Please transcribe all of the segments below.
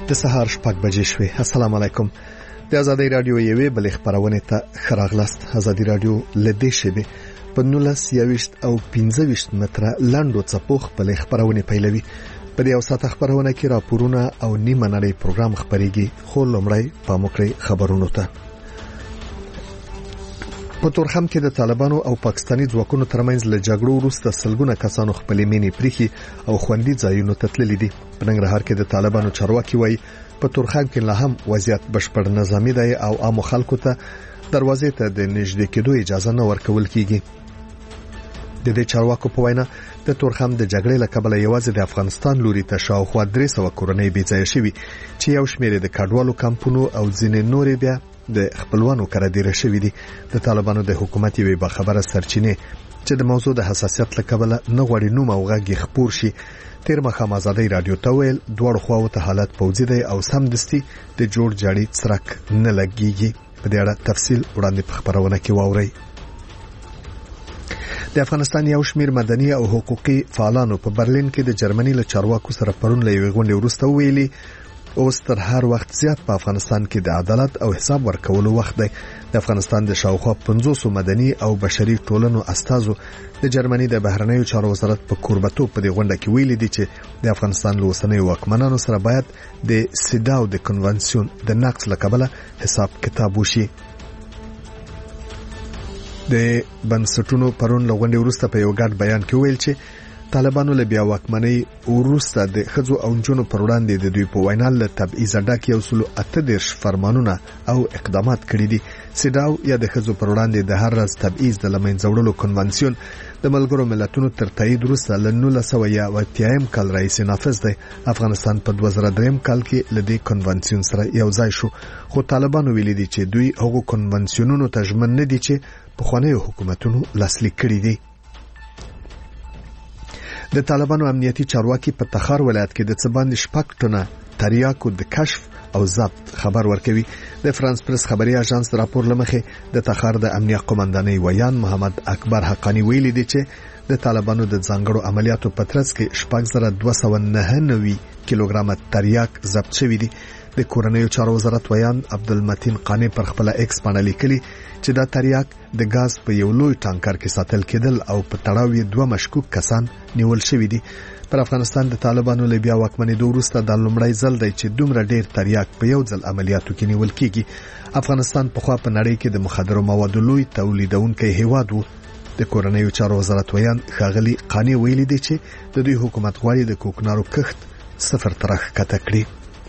د سهار 6 بجې شوې. السلام علیکم. د ازادي رادیو یوې بلې خبرونه ته خراغلاست. ازادي رادیو لدې شبه په 19 او 15 متره لاندو څپوخ بلې خبرونه پیلوي. په دې اوساته خبرونه کې راپورونه او نیمه نړۍ پروګرام خبريږي. خو لومړی په مکرې خبرونو ته. په تورخم کې د طالبانو او پاکستاني ځواکونو ترمنځ له جګړو وروسته سلګونه کسانو خپلې مینې پریخي او خوندي ځایونو ته تللي دي. په ننګرهار کې د طالبانو چارواکي وایي په تورخم کې لا هم وضعیت بشپړ نظامي دی او عام خلکو ته دروازې ته د نږدې کېدو اجازه نه ورکول کیږي. د دې چارواکو په وینا د تورخم د جګړې له کبله یوازې د افغانستان لوري ته شاوخوا 300 کورنۍ بې ځای شوي چې یو شمېر د کډوالو کمپونو او ځینې نورې بیا د خپلوانو کړه ډیره شوې دي. د طالبانو د حکومت یوې باخبره سرچینې چې د موضوع د حساسیت له کبله نه غوړي نوم او غږی خبر شي تیر مخام ازادي رادیو ته ویل دوړ خواو ته حالت پوزي دی او سمدستي د جوړ جاړي څرک نه لګيږي. په دې اړه تفصیل وړاندې په خبرونه کې واوري. د افغانستان یو شمېر مدني او حقوقي فعالانو په برلین کې د جرمني له چارواکو سره پرون له یوې غونډې وروسته ویلي اوس تر هر وخت زیات په افغانستان کې د عدالت او حساب ورکولو وخت دی. د افغانستان د شاوخوا 500 مدني او بشري ټولنو استازو د جرمني د بهرنیو چارو وزارت په کوربتو په دې غونډه کې ویلي دي چې د افغانستان له اوسنیو واکمنانو سره باید د سیداو د کنونسیون د نقض له کبله حساب کتاب وشي. د بنسټونو پرون له غونډې وروسته په یو ګډ بیان کې ویل چې طالبانو له بیا واکمنۍ وروسته د خځو او نجونو پر وړاندې د دوی په وینا له تبعیض ډک یو سلو 38 فرمانونه او اقدامات کړي دي. سیداو یا د خځو پر وړاندې د هر راز تبعیض د لمنځه وړلو کنونسیون د ملګرو ملتونو تر تایید وروسته له 1980 کال راهیسې نافذ دی. افغانستان په 2003 کال کې له دې کنونسیون سره یو ځای شو، خو طالبانو ویلي دي چې دوی هغو کنونسیونونو ته ژمن نه دي چې پخوانیو حکومتونو لاسلیک کړي دي. د طالبانو امنیتي چارواکي په تخار ولایت کې د څباندې شپږ ټنه تریاکو د کشف او ضبط خبر ورکوي. د فرانس پریس خبري اژانس راپور لمخې د تخار د امنیت قومندانۍ ویان محمد اکبر حقانی ویلي دی چې د طالبانو د ځانګړو عملیاتو په ترڅ کې 6299 کیلوګرام تریاک ضبط شوی دي. د کورنیو چارو وزارت ویان عبدالمتین قانی پر خپل ایکس باندې لیکلي چې دا تریاک د غاز په یو لوی ټانکر کې ساتل کېدل او په تړاو یې 2 مشکوک کسان نیول شوي دي. پر افغانستان د طالبانو له بیا واکمنۍ وروسته د لومړی ځل دی چې دومره ډیر تریاک په یو ځل عملیاتو کې نیول کیږي. افغانستان په خوا په نړۍ کې د مخدرو موادو لوی تولیدونکی هیواد وو. د کورنیو چارو وزارت ویان ښاغلي قانی ویلي دی چې د دوی حکومت غواړي د کوکنارو کښت صفر ترخ کته کړي.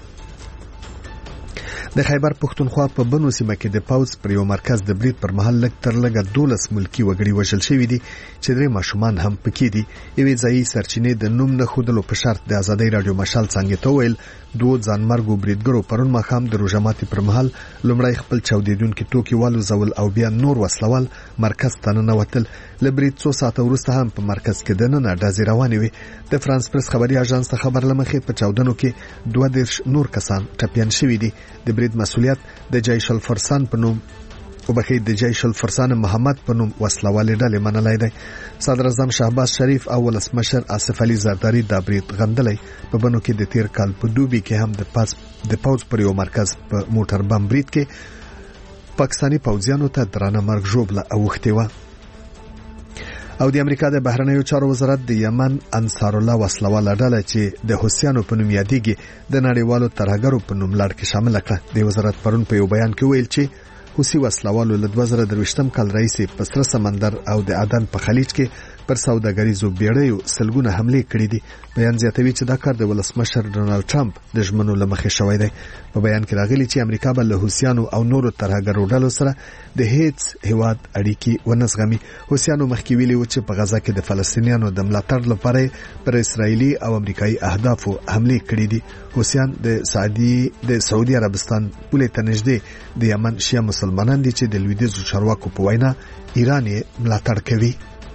د خیبر پښتونخوا په بنو سیمه کې د پاوز پر یو مرکز د برید پر مهال لږ تر لږه 12 ملکی وګړي وژل شوي دي چې 3 ماشومان هم پکې دي. یوې ځایي سرچینې د نوم نه خودلو په شرط د ازادي رادیو مشال څنګه ته ویل 2 ځانمرګو بریدګرو پرون ماښام د روژماتي پر مهال لومړی خپل چاودیدونکي توکي والوزول او بیا نور وسلوال مرکز ته ننوتل. له برید 2 ساعته وروسته هم په مرکز کې دننه ډزې روانې وې. د فرانس پریس خبري اژانس ته خبر لمخې په چاودنو کې 22 نور کسان ټپيان شوي دي. د برید مسؤلیت د جیش الفرسان په نوم د جیش الفرسان محمد په نوم وسلوالې ډلې منلای دی. صدر اعظم شهباز شریف او ولسمشر آصف علي زرداری د برید غندلې. په بنو کې د تیر کال په دوبي کې هم د پاوز پر یو مرکز په موټر بم برید کې پاکستاني پوځیانو ته درانه مرګ ژوبله اوښتې وه. او د امریکا د بهرنیو چارو وزارت د یمن انصار الله وسلواله ډله چې د حوثیانو په نوم یادېږي د نړیوالو ترهګرو په نوم لړ کې شامل کړه. د وزارت پرون په یو بیان کې ویل چې حوثي وسلوالو له 2023 کال راهیسې په سره سمندر او د عدن په خلیج کې پر سوداګریزو بیړیو سلګونه حملې کړې دي. بیان زیاتوي چې دا کار د ولسمشر ډونالد ټرمپ د ژمنو لمخې شوی دی. په بیان کې راغلي چې امریکا به له حوثیانو او نورو ترهګرو ډلو سره د هیڅ هیواد اړیکې ونزغمي. حوثیانو مخکې ویلي و چې په غزا کې د فلسطینیانو د ملاتړ لپاره پر اسرایلی او امریکایي اهدافو حملې کړې دي. حوثیان د سعودي عربستان پولې ته نږدې د یمن شیعه مسلمانان دي چې د لویدیځو چارواکو په وینا ایران یې ملاتړ کوي.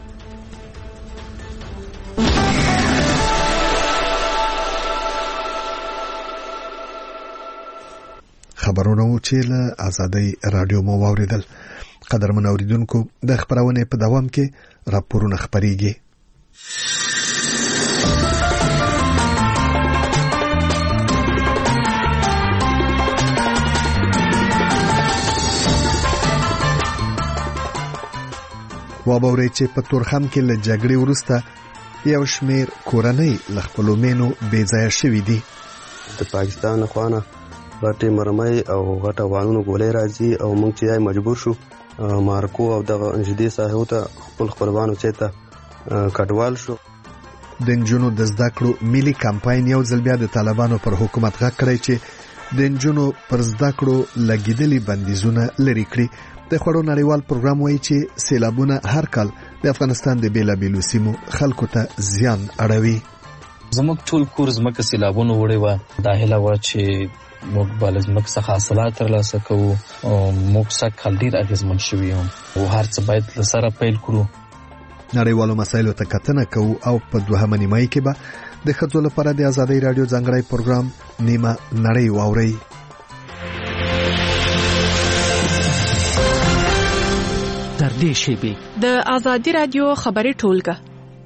خبرونه و چې له ازادي رادیو مو واوریدل. قدرمن اوریدونکو د خبرونه په دوام کې راپورونه خبريږي. وابورئ چې په تورخم کې له جګړې وروسته یو شمېر کورنۍ له خپلو مینو بېځایه شوي دي. د پاکستان خوانه غټې مرمۍ او غټ افغانونو ګولۍ راځي او موږ چې یې مجبور شو مارکو او دغه نږدې ساحو ته خپل خپلوانو ته کډوال شو. د نجونو د زده کړو ملي کمپاین یو ځل بیا د طالبانو پر حکومت غږ کړی چې د نجونو پر زده کړو لګېدلي بندیزونه لرې کړي. د خوړو نړیوال پروګرام وایي چې سیلابونه هر کال د افغانستان د بېلابېلو سیمو خلکو ته زیان اړوي. زموږ ټول کور ځمکه سیلابونو وړې وه. دا هیله وه چې موږ به له ځمکې څخه حاصلات ترلاسه کوو او موږ سږ کال ډېر اغېزمن شوي یو او هر څه باید له سره پیل کړو. نړیوالو مسایلو ته کتنه کوو او په دوهمه نیمایي کې به د ښځو لپاره د ازادۍ راډیو ځانګړی پروګرام نیمه نړۍ واورئ. تر دې شیبې د ازادۍ راډیو خبري ټولګه.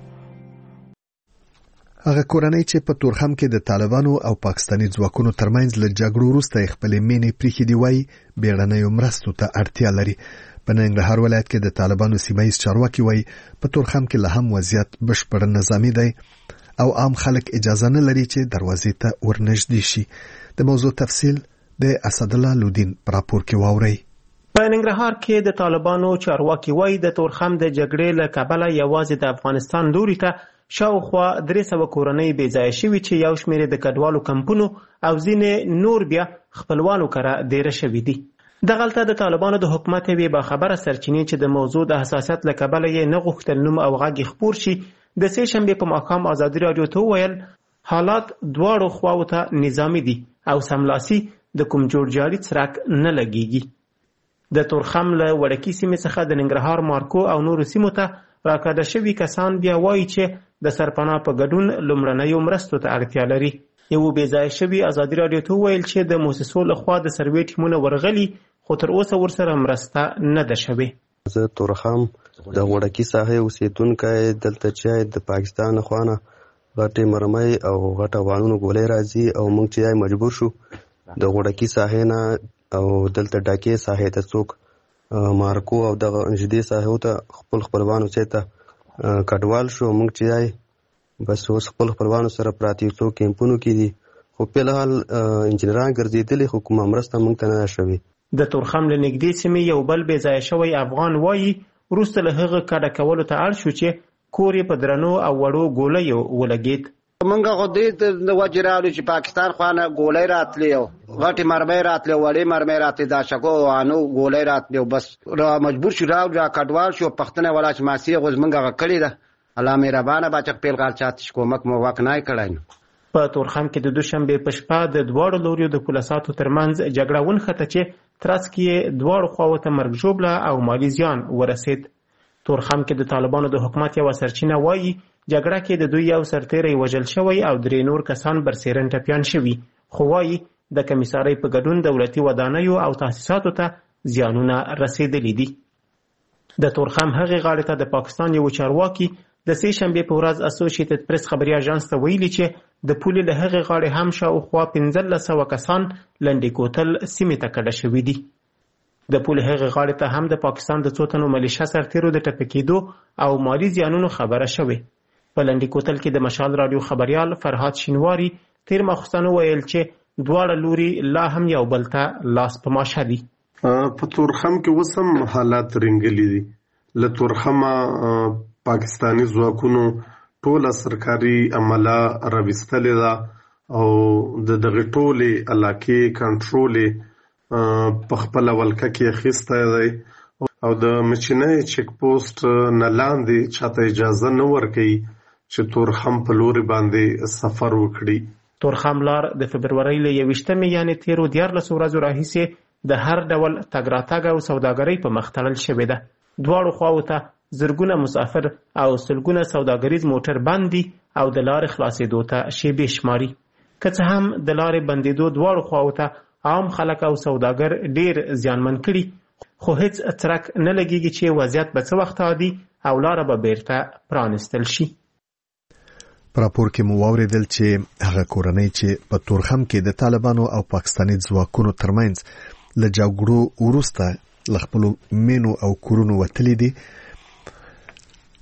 هغه کورنۍ چې په تورخم کې د طالبانو او پاکستاني ځواکونو ترمنځ له جګړو وروسته خپلې مینې پریښې دي وایي بیړنیو مرستو ته اړتیا لري. په ننګرهار ولایت کې د طالبانو سیمایي چارواکي وایي په تورخم کې له هم وضعیت بشپړ نظامي دی او عام خلک اجازه نه لري چې دروازې ته ورنږدې شي. د موضوع تفصیل د اسدالله لودین په راپور کې واورئ. په ننګرهار کې د طالبانو چارواکي وایي د تورخم د جګړې له کبله یوازې د افغانستان لوري ته شاوخوا 300 کورنۍ بېځایه شوي چې یو شمېر د کډوالو کمپونو او ځینې نور بیا خپلوانو کره دیره شوي دي. دغلته د طالبانو د حکومت یوې باخبره سرچینې چې د موضوع د حساسیت له کبله یې نه غوښتل نوم او غږ خپور شي د سې شنبې په ماښام ازادي راډیو ته وویل حالات دواړو خواو ته نظامي دي او سملاسي د کوم جوړ جاري څرک نه لګیږي. د تورخم له وړکي سیمې څخه د ننګرهار مارکو او نورو سیمو ته راکاږه شوي کسان بیا وایي چې د سرپناه په ګډون لومړنیو مرستو ته اړتیا لري. یو بېځایه شوي ازادي راډیو ته وویل چې د موسسو لخوا د سروې ټیمونه ورغلي خو تر اوسه ورسره مرسته نه ده شوې. زه تورخم د وړکي ساحې اوسېدونکی دلته چې د پاکستان خوانه غټې مرمۍ او غټ افغانونو ګولۍ راځي او موږ چې یې مجبور شو د وړکي ساحې نه او دلته ډاکې ساحې ته څوک مارکو او دغه نږدې ساحو ته خپل خپلوانو ته کډوال شو. موږ چې یې بس اوس خپل خپلوانو سره پراته یو څو کیمپونو کې دي خو په الحال انجنیران ګرځېدلي خو کومه مرسته موږ ته نه شوې. د تورخم له نږدې سیمې یو بل بېځایه شوی افغان وایي وروسته له هغه کډه کولو ته اړ شو چې کور یې په درنو او وړو ګولیو ولګېد. موږ خو دې د وجې راغلو چې پاکستان خوانه ګولۍ راتلې او غټې مرمۍ راتلې وړې مرمۍ راتلې دا شکو وانو ګولۍ راتلې بس را مجبور شو را کډوال شو. پښتنه ولا چې ماسي غوز موږ هغه کړی ده الله مهربانه باچک پیل غال چات کومک مو وک نه کړای. په تورخم کې د دوشنبه په شپه د دواړو لوريو د پولیساتو ترمنځ جګړه ونښته چې ترڅ کې دواړو خواو ته مرګ ژوبله او مالی زیان ورسید. تورخم کې د طالبانو د حکومت یو سرچینه وایي جګړه کې د دوی یو سرتیری وژل شوی او 3 نور کسان برسېرن ټپیان شوي خو وایي د کمیسارۍ په ګډون دولتي ودانیو او تاسیساتو ته زیانونه رسیدلي دي. د تورخم هغې غاړې ته د پاکستان یو چارواکي د سې شنبې په ورځ اسوسییټډ پریس خبري اژانس ته ویلي چې د پولې له هغې غاړې هم شاوخوا 1500 کسان لنډې کوتل سیمې ته کډه شوي دي. د پولې هغې غاړې ته هم د پاکستان د څو تنو ملیشه سرتیرو د ټپي کېدو او مالي زیانونو خبره شوې. په لنډې کوتل کې د مشال راډیو خبریال فرهاد شینواری تیر ماخوستن ویل چې دواړه لوري لا هم یو بل ته لاس په ماشه دي. په تورخم کې وسم حالات رنګلي دي. له تورخمه پاکستانی ځواکونو ټوله سرکاري عمله راوستلې ده او د دغه ټولې علاقې کنټرول په خپل ولکه کې اخیسته دی او د مچنۍ چیک پوسټ نه لاندې چاته اجازه نه ورکوي چې تورخم په لوري باندې سفر وکړي. تورخم لار د فبرورۍ له 21 یعنی تیرو 14 ورځو راهیسې د هر ډول تګ راتګ او سوداګرۍ په مخ تړل شوې ده. دواړو خواو ته زرګونه مسافر او سلګونه سوداګریز موټر باندې او د لارې خلاصېدو ته شیبې شماري. که څه هم د لارې بندېدو دواړو خواو ته عام خلک او سوداګر ډیر زیانمن کړي خو هیڅ څرک نه لګیږي چې وضعیت به څه وخت عادي او لاره به بیرته پرانستل شي. په راپور کې مو واورېدل چې هغه کورنۍ چې په تورخم کې د طالبانو او پاکستاني ځواکونو ترمنځ له جګړو وروسته له خپلو مینو او کورونو وتلي دي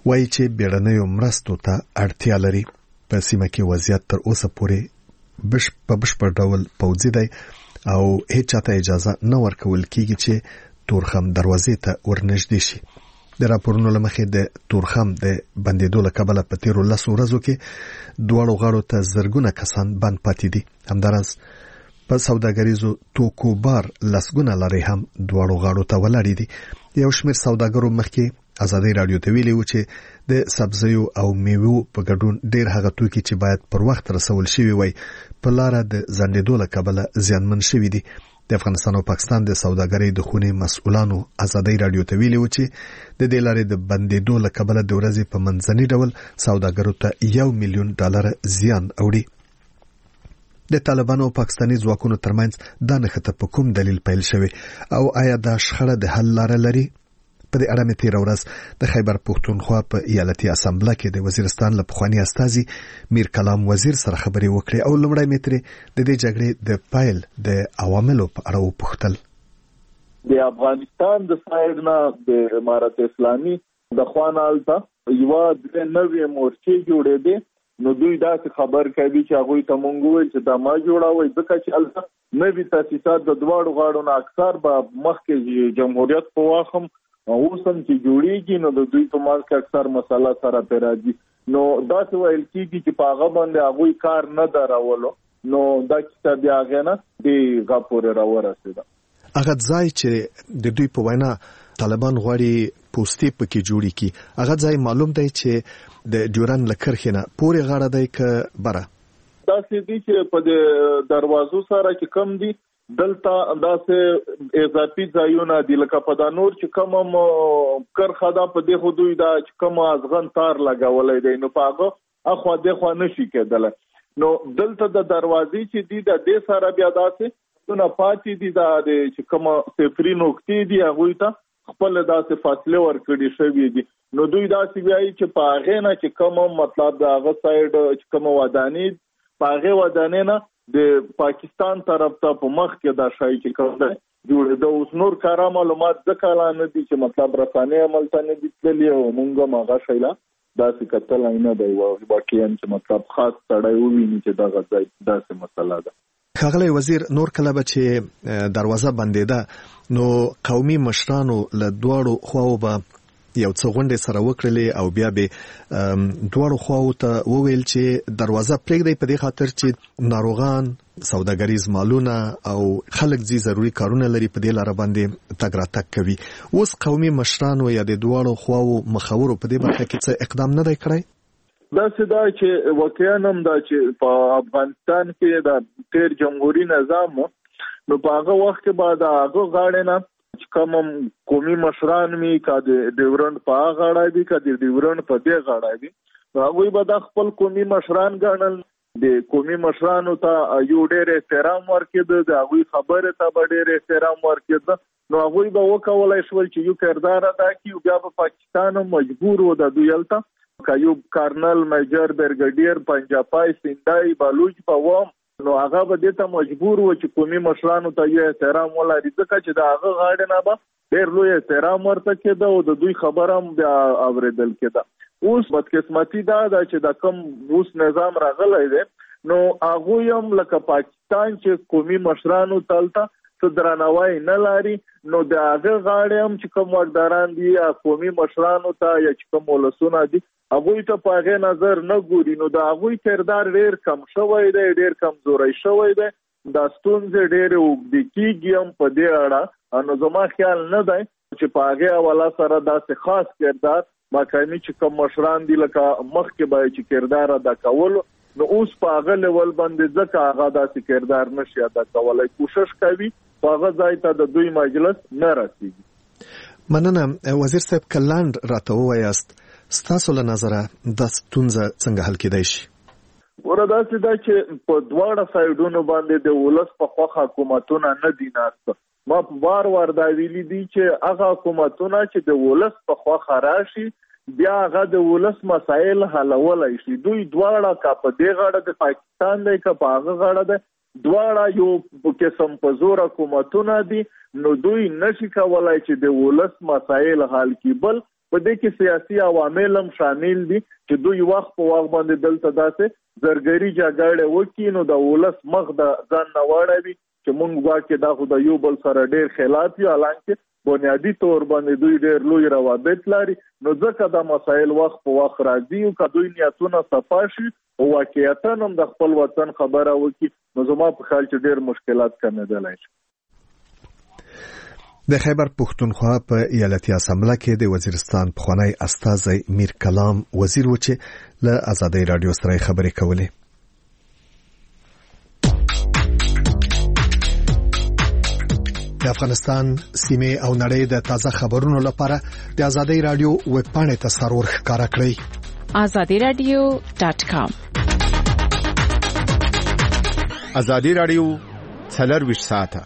وایي چې بیړنیو مرستو ته اړتیا لري. په سیمه کې وضعیت تر اوسه پورې په بشپړ ډول پوځي دی او هیڅ چاته اجازه نه ورکول کیږي چې تورخم دروازې ته ورنږدې شي. د راپورونو له مخې د تورخم د بندېدو له کبله په تیرو 10 ورځو کې دواړو غاړو ته زرګونه کسان بند پاتې دي. همداراز په سوداګریزو توکو بار لسګونه لارې هم دواړو غاړو ته ولاړې دي. یو شمېر سوداګرو مخکې ازادي رادیو ته ویلي و چې د سبزیو او میوو په ګډون ډېر هغه توکي چې باید پر وخت رسول شوي وي په لاره د ځنډېدو له کبله زیانمن شوي دي. د افغانستان او پاکستان د سوداګرۍ د خونې مسؤلانو ازادي رادیو ته ویلي و چې د دې لارې د بندېدو له کبله د ورځې په منځني ډول سوداګرو ته $1 ملیون زیان اوړي. د طالبانو او پاکستاني ځواکونو ترمنځ دا نښته په کوم دلیل پیل شوی او آیا دا شخړه د حل لاره لري؟ په دې اړه مې تېره ورځ د خیبر پښتونخوا په ایالتي اسامبله کې د وزیرستان له پخواني استازي میر کلام وزیر سره خبرې وکړې او لومړی مې ترې د دې جګړې د پیل د عواملو په اړه وپوښتل. د افغانستان د سایډ نه د امارت اسلامي د خوانالته یو د نوې مورچې جوړېدې، نو دوی داسې خبر کوي چې هغوی ته مونږ وویل چې دا ما جوړوئ ځکه چې هلته نوي تاسیسات د دواړو غاړو نه اکثر به مخکې جمهوریت په واخ هم اوس هم چې جوړېږي نو د دوی په منځ کې اکثر مسله سره پرې راځي. نو داسې ویل کېږي چې په هغه باندې هغوی کار نه درولو، نو دا کیسه بیا هغې نه دغه پورې راورسېده. هغه ځای چې د دوی په وینا طالبان غواړي پوستې پکې جوړې کړي، هغه ځای معلوم دی چې د ډیورند له کرښې نه پورې غاړه دی که بره؟ داسې دي چې په د دروازو سره چې کم دي دلته داسې اضافي ځایونه دي، لکه په دا نور چې کوم کرښه ده په دې خو دوی دا چې کوم ازغن تار لګولی دی، نو په هغه اخوا دېخوا نشي کېدلی. نو دلته د دروازې چې دي د دې سره بیا داسې نه پاتې دي، دا چې کوم صفري نقطې دي هغوی ته خپل داسې فاصله ورکړي شوې دي. نو دوی داسې وایي چې په هغې نه چې کوم مطلب د هغه سایډ چې کوم ودانې په هغې ودانې نه د پاکستان طرف ته په مخ کې دا شی چې کوم دی جوړېده. اوس نور کاره معلومات ځکه لا نه دي چې مطلب رسانې عملته نه دي تللي او مونږ هم هغه شی لا داسې کتلی نه دی واقعا چې مطلب خاص سړی وویني چې دغه ځای داسې مسله ده. ښاغلی وزیر، نور کله به چې دروازه بندېده نو قومي مشرانو له دواړو خواو به یو څه غونډې سره وکړلې او بیا به دواړو خواو ته وویل چې دروازه پرېږدئ په دې خاطر چې ناروغان، سوداګریز مالونه او خلک ځي ضروري کارونه لري په دې لاره باندې تګ راتګ کوي. اوس قومي مشرانو یا د دواړو خواو مخورو په دې برخه کې څه اقدام نه دی کړی؟ داسې دا چې واقعا هم دا چې په افغانستان کې د تیر جمهوري نظام نو په هغه وخت کې به د هغه غاړې نه چې کوم قومي مشران می که د ډیورنډ په هغه غاړه وي که د ډیورنډ په دې غاړه وي، نو هغوی به دا خپل قومي مشران ګڼل. د قومي مشرانو ته یو ډېر احترام ورکېده، د هغوی خبرې ته به ډېر احترام ورکېده. نو هغوی به وکولی شول چې یو کردار ادا کړي، بیا به پاکستان هم مجبور و د دوی هلته که یو کارنل، میجر، برګډیر، پنجاپای، سیندای، بلوچ به وم، نو هغه به دې ته مجبور و چې قومي مشرانو ته یو احترام ولري، ځکه چې د هغه غاړې نه به ډېر لوی احترام ورته کېده او د دوی خبره هم بیا اورېدل کېده. اوس بدقسمتي دا ده چې د کوم اوس نظام راغلی دی نو هغوی هم لکه پاکستان چې قومي مشرانو ته هلته څه درناوی نه لري، نو د هغه غاړې هم چې کوم واکداران دي یا قومي مشرانو ته یا چې کوم ولسونه دي هغوی ته په هغې نظر نه ګوري. نو د هغوی کردار ډېر کم شوی دی، ډېر کمزوری شوی دی. دا ستونزې ډېرې اوږدې کېږي هم په دې اړه. نو زما خیال نه دی چې په هغې حواله سره داسې خاص کردار مقامي چې کوم مشران دي لکه مخکې به چې کردار ادا کولو، نو اوس په هغه لیول باندې ځکه هغه داسې کردار نشي ادا کولی، کوشش کوي په هغه ځای ته د دوی مجلس نه رسېږي. مننه وزیر صاحب، که لنډ راته ووایاست ستاسو له نظره دا ستونزه څنګه حل کېدای شي؟ وره داسې ده چې په دواړه سایډونو باندې د ولس په خوښه حکومتونه نه دي ناسته. ما په وار دا ویلي دي چې هغه حکومتونه چې د ولس په خوښه راشي بیا هغه د ولس مسایل حلولی شي. دوی دواړه که په دې غاړه د پاکستان دی که په هغه غاړه دی، دواړه یو قسم په زور حکومتونه دي، نو دوی نشي کولای چې د ولس مسایل حل کړي. بل په دې کې سیاسي عوامل هم شامل دي چې دوی وخت په وخت باندې دلته داسې زرګري جګړه وکړي نو د ولس مخ د ځان نه واړوي چې موږ واکې دا خو د یو بل سره ډېر خلاف یو حالانکه بنیادی طور باندې دوی ډېر لوی روابط لري نو ځکه دا مسایل وخت په وخت راځي او که دوی نیتونه صفا شي او واقعیتا هم د خپل وطن خبره وکړي نو زما په خیال چې ډېر مشکلات کمېدلی شي. د خیبر پښتونخوا په ایالتي اسامبله کې د وزیرستان پخوانی استازی میر کلام وزیر و چې له آزادۍ رادیو سره خبرې کولې. د افغانستان سیمه او نړۍ د تازه خبرونو لپاره د آزادۍ رادیو ویب پاڼې ته سرور ښکارا کړئ. azadiradio.com آزادۍ رادیو 24 ساعته.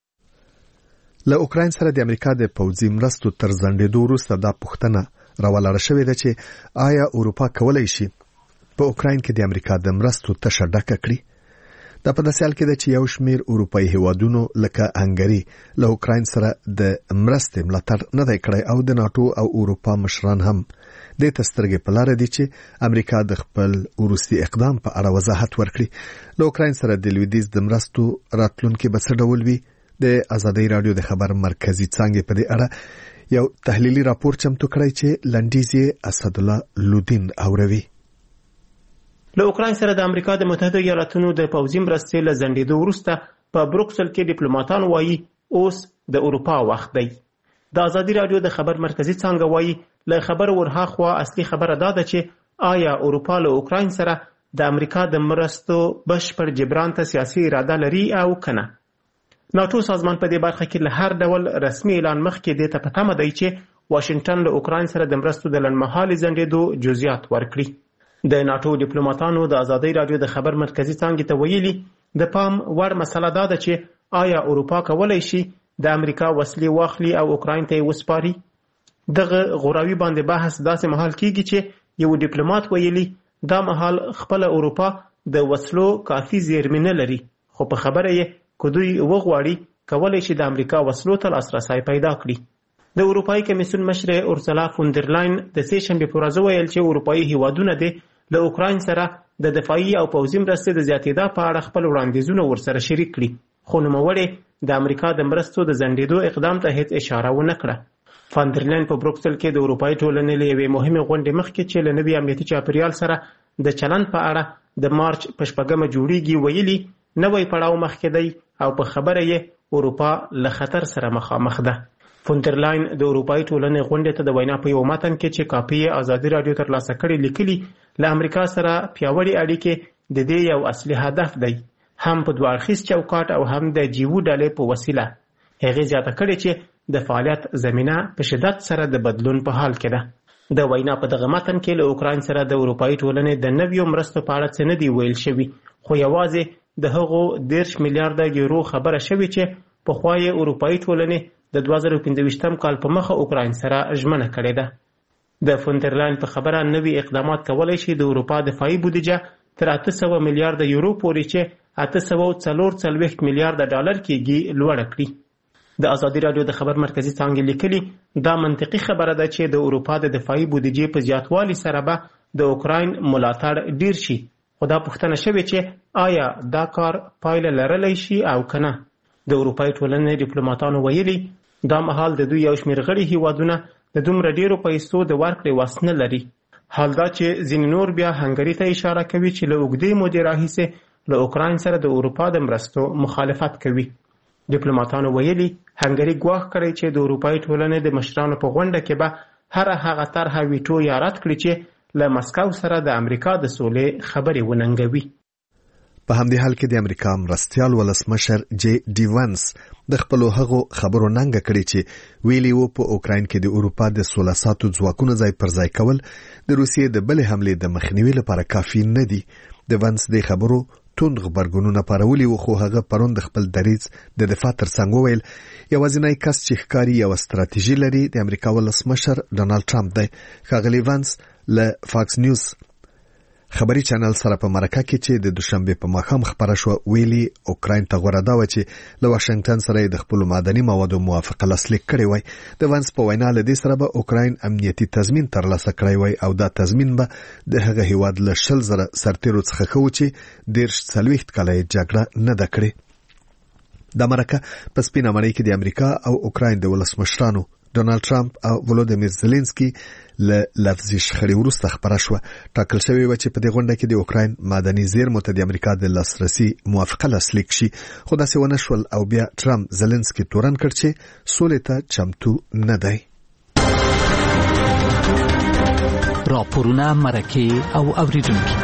له اوکراین سره د امریکا د پوځي مرستو تر ځنډېدو وروسته دا پوښتنه راولاړه شوې ده چې آیا اروپا کولای شي په اوکراین کې د امریکا د مرستو تشه ډکه کړي؟ دا په داسې حال کې ده چې یو شمېر اروپایي هیوادونو لکه هنګري له اوکراین سره د مرستې ملاتړ نه دی کړی او د ناتو او اروپا مشران هم دې ته سترګې په لاره دي چې امریکا د خپل وروستي اقدام په اړه وضاحت ورکړي. له اوکراین سره د لویدیځ د مرستو راتلونکي به څه ډول وي؟ د آزادۍ رادیو د خبر مرکزی څانګې په دې اړه یو تحلیلي راپور چمتو کړی چې لنډیز اسد الله لودین اوروي. له اوکراین سره د امریکا د متحده ایالاتونو د پوځي مرستې له ځنډېدو وروسته په بروکسل کې ډیپلوماټان وایي اوس د اروپا وخت دی. د آزادۍ رادیو د خبر مرکزی څانګه وایي له خبر ورهاخوا اصلي خبره دا ده چې آیا اروپا له اوکراین سره د امریکا د مرستو بشپړ جبران ته سیاسي اراده لري او کنه. ناتو سازمان په دې برخه کې له هر ډول رسمي اعلان مخکې دې ته پته مده چې واشنگټن له اوکراین سره د مرستو د لنډمهالي ځنډېدو جزئیات ورکړي. د ناتو ډیپلوماټانو د آزادۍ رادیو د خبر مرکزی څانګې ته ویلي د پام وړ مسله دا ده چې آیا اروپا کولای شي د امریکا وسلې واخلي او اوکراین ته یې وسپاري. دغه غوراوي باندې بحث داسې مهال کیږي چې یو ډیپلوماټ ویلي دا مهال خپل اروپا د وسلو کافي زیرمې نه لري خو په خبره یې که دوی وغواړي کولای شي د امریکا وسلو ته لاسرسی پیدا کړي. د اروپایي کمیسیون مشر اورسولا فوندرلاین د سې شنبې په ورځ ویل چې اروپایي هیوادونه د اوکراین سره د دفاعي او پوځي مرستې د زیاتېدا په اړه خپل وړاندیزونه ورسره شریک کړي خو نوموړی د امریکا د مرستو د ځنډېدو اقدام ته هیڅ اشاره ونه کړه. فوندرلاین په بروکسل کې د اروپایي ټولنې له یوې مهمې غونډې مخکې چې له نوي امنیتي چاپیریال سره د چلند په اړه د مارچ په 4 جوړیږي ویلي نوی پړاو مخکې دی او په خبره یې اروپا له خطر سره مخامخ ده. فوندرلاین د اروپایي ټولنې غونډې ته د وینا په یو متن کې چې کاپي یې آزادۍ رادیو ترلاسه کړې لیکلي له امریکا سره پیاوړې اړیکې د دې یو اصلي هدف دی هم په دوه اړخیز چوکاټ او هم د جیو ډلې په وسیله. هغې زیاته کړې چې د فعالیت زمینه په شدت سره د بدلون په حال کې ده. د وینا په دغه متن کې له اوکراین سره د اروپایي ټولنې د نویو مرستو په اړه څه نه دی ویل شوي خو یوازې د هغو 10 میلیارډ یورو خبره شوې چې پخوا یې اروپایي ټولنې د 2015 کال په مخه اوکراین سره ژمنه کړې ده. د فوندرلاین په خبره نوي اقدامات کولای شي د اروپا دفاعي بودیجه تر 800 میلیارډ یورو پورې چې 844 میلیارډ ډالر کېږي لوړه کړي. د آزادۍ رادیو د خبر مرکزی څانګې لیکلي دا منطقي خبره ده چې د اروپا د دفاعي بودیجې په زیاتوالي سره به د اوکراین ملاتړ ډیر شي خو دا پوښتنه شوې چې آیا دا کار پایله لرلی شي او کنه. د اروپایي ټولنې ډیپلوماټانو ویلي دا مهال د دوی یو شمېر غړي هیوادونه د دومره ډیرو پیسو د ورکړې وس نه لري. حال دا چې ځینې نور بیا هنګري ته اشاره کوي چې له اوږدې مودې راهیسې له اوکراین سره د اروپا د مرستو مخالفت کوي. ډیپلوماټانو ویلي هنګري ګواښ کړی چې د اروپایي ټولنې د مشرانو په غونډه کې به هر هغه طرحه ویټو یا رد کړي چې له مسکو سره د امریکا د سولې خبرې وننګوي. په همدې حال کې د امریکا مرستیال ولسمشر جی ډي وانس د خپلو هغو خبرو ننګه کړې چې ویلي وو په اوکراین کې د اروپا د 16 ساعتو ځواکونو ځای پر ځای کول د روسیې د بلې حملې د مخنیوي لپاره کافي نه دي. د وانس د خبرو توند غبرګونونه پارولي وو خو هغه پرون د خپل دریځ د دفاع ترڅنګ وویل یوازینی کس چې ښکاري یو ستراتیژي لري د امریکا ولسمشر ډونالد ټرمپ دی. ښاغلی وانس له فاکس نیوز خبري چینل سره په مرکه کې چې د دوشنبه په ماښام خبره شو ویلي اوکراین ته غوړه دا و چې له واشنگټن سره د خپل معدني موادو موافقه لاسلیک کړی وای. د وانس په وینا له دې سره به اوکراین امنیتي تضمین ترلاسه کړی وای او دا تضمین به د هغه هیواد له 100,000 سرتیرو څخه خو چې 40 کاله جګړه نه ده کړې. د مرکه په سپینه مړی کې د امریکا او اوکراین د ولسمشرانو ډونالد ټرمپ او ولودیمیر زيلنسکي له لفظي شخړې وروسته خبره شو. ټاکل شوی و چې په دې غونډه کې د اوکراین معدني زیرمو ته د امریکا د لاسرسي موافقه لاسلیک شي، خو داسې ونه شول او بیا ټرمپ زيلنسکي تورن کړ چې سولې ته چمتو نه دی. راپورونه، مرکې او اوریدونکي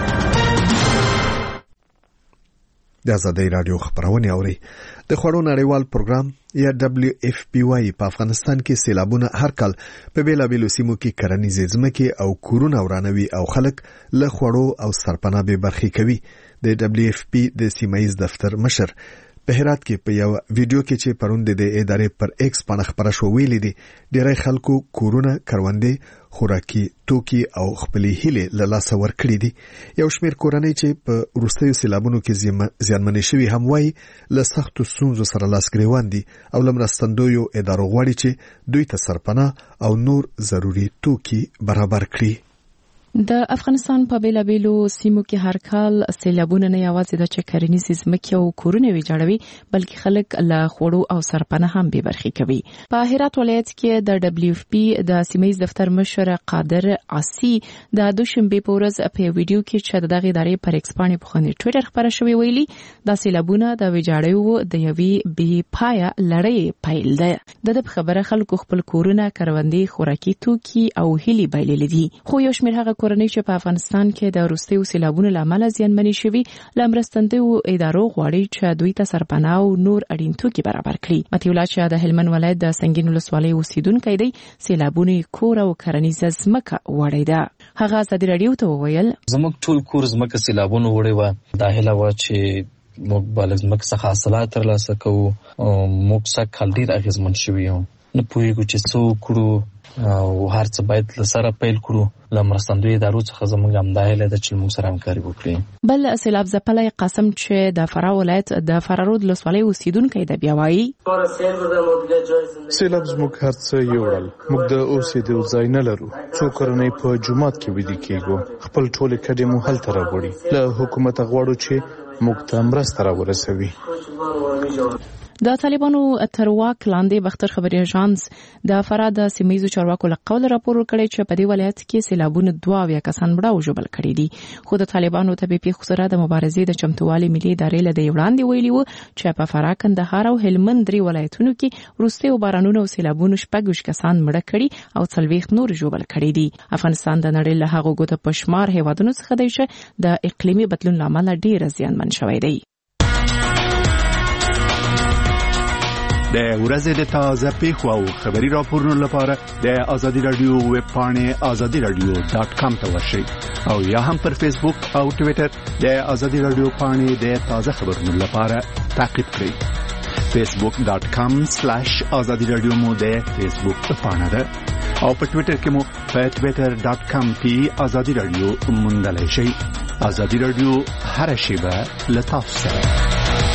د آزادۍ رادیو خبرونه اوري. د خوړو نړیوال پروګرام یا WFP په افغانستان کې سیلابونه هر کال په بیلابیلو سیمو کې کرنیزې ځمکې او کورونه ورانوي او خلک له خوړو او سرپناه به برخې کوي. د WFP د سیمایي دفتر مشر په هرات کې په یو ویډیو کې چې پروند د ادارې پر ایکس باندې خبره شو ویلي دي ډېری خلکو کورونه، کروندې، خوراکي توکي او خپلې هیلې له لاسه ورکړي دي. یو شمېر کورنۍ چې په وروستیو سیلابونو کې زیانمنې شوي هم وایي له سختو ستونزو سره لاس ګریوان دي او له مرستندویو ادارو غواړي چې دوی ته سرپناه او نور ضروري توکي برابر کړي. د افغانستان په بیلابیلو سیمو کې هر کال سیلابونه نه یوازې د کرنیزې ځمکې او کورونه ویجاړوي بلکې خلک له خوړو او سرپناه هم بې برخې کوي. په هرات ولایت کې د WFP د سیمایي دفتر مشر قادر عاصي د دوشنبه په ورځ په ویډیو کې چې دغه ادارې پر ایکس باندې په خوني ټوئیټر خبره شوې ویلي د سیلابونه د ویجاړیو د یوې بې پایه لړۍ پیل ده. د خبره خلکو خپل کورونه، کروندې، خوراکي توکي او هیلې بایللې دي. خو یو شمېر هغه کورنۍ چې په افغانستان کې د وروستیو سیلابونو له امله زیانمنې شوي له مرستندویو ادارو غواړي چې دوی ته سرپناه او نور اړین توکي برابر کړي. مطیع الله چې د هلمند ولایت د سنگین ولسوالۍ اوسیدونکی دی، سیلابونه کور او کرنیزه ځمکه وړی ده. هغه ازادي رادیو ته وویل زموږ ټول کور ځمکه سیلابونه وړی و. دا هیله وه چې موږ به له ځمکې څخه حاصلات ترلاسه کوو. موږ سږ کال ډېر اغېزمن شوي یو، نه پوهېږو چې څه وکړو او هر څه باید له سره پیل کړو. له مرستندویو ادارو څخه زموږ همدا هیله ده چې موږ سره همکاري وکړي. بل سیلاب ځپلی قاسم چې د فراه ولایت د فرارود ولسوالۍ اوسیدونکی دی بیا وایي سیلاب زموږ هر څه یوړل. موږ د اوسېدو ځای نه لرو. څو کورنۍ په جومات کې ویده کېږو. خپل ټولې کډې مو هلته راوړي. له حکومته غواړو چې موږ ته مرسته راورسوي. د طالبانو تر واک لاندې بختر خبري اژانس د فراه د سیمایي چارواکو له قوله راپور ورکړی چې په دې ولایت کې سیلابونه 22 کسان مړه او ژوبل کړي دي. خو د طالبانو ته په خصوصا د مبارزې د چمتووالي ملي ادارې له وړاندې ویلي وو چې په فراه، کندهار او هلمند درې ولایتونو کې وروستیو بارانونو او سیلابونو 16 کسان مړه کړي او 40 نور ژوبل کړي دي. افغانستان د نړۍ له هغو ګوته پشمار هیوادونو څخه دی چې د اقلیمي بدلون لامل ډیر زیانمن شوی دی. د ورځې د تازه پیښو او خبري راپورونو لپاره د آزادي رادیو ویب پاڼې azadiradio.com ته ورشئ او یا هم پر فیسبوک او ټوئیټر د آزادي رادیو پاڼې د تازه خبرونو لپاره تعقیب کړئ. facebook.com/azadiradio مو د فیسبوک پاڼه ده او په ټوئیټر کې مو په twitter.com کې آزادي رادیو موندلای شئ. آزادي رادیو هر شیبه له تاسو سره.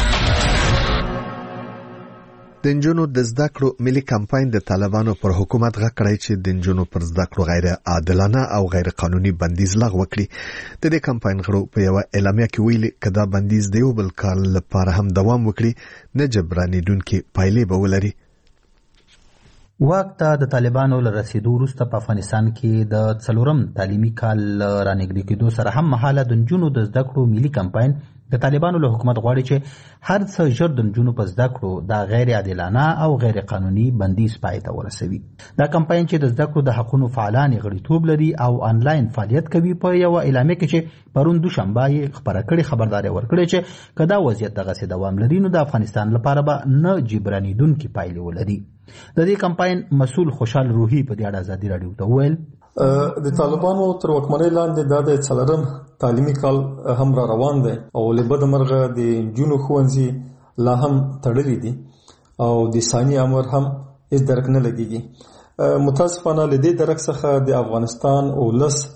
د نجونو د زده کړو ملي کمپاین د طالبانو پر حکومت غږ کړی چې د نجونو پر زده کړو غیر عادلانه او غیر قانوني بندیز لغوه کړي. د دې کمپاین غړو په یو اعلامیه کې ویلي چې دا بندیز د یو بل کال لپاره هم دوام وکړي، نه جبرانیدونکي پایلې به ولري. واک ته د طالبانو له رسیدو وروسته په افغانستان کې د 4م تعلیمي کال رانږدې کېدو سره هم مهاله د نجونو د زده کړو ملي کمپاین د طالبانو له حکومت غواړي چې هر څه ژر د نجونو په زده کړو د غیر عادلانه او غیر قانوني بندیز پای ته ورسوي. دا کمپاین چې د زده کړو د حقونو فعالان غړیتوب لري او آنلاین فعالیت کوي په یو اعلامیه کې چې پرون دوشنبه یې خبره کړې خبرداري ورکړې چې کدا وضعیت دغه دوام لري نو د افغانستان لپاره به نه جبرانیدونکي پایلې ولري. د دې کمپاین مسؤل خوشحال روحي په دې اړه آزادي رادیو ته وویل د طالبانو تر واکمنۍ لاندې د 4م تعلیمي کال هم را روان دی او له بده مرغه د نجونو ښوونځي لا هم تړلي دي او د ثاني امر هم هیڅ درک نه لګیږي. متاسفانه له دې درک څخه د افغانستان ولس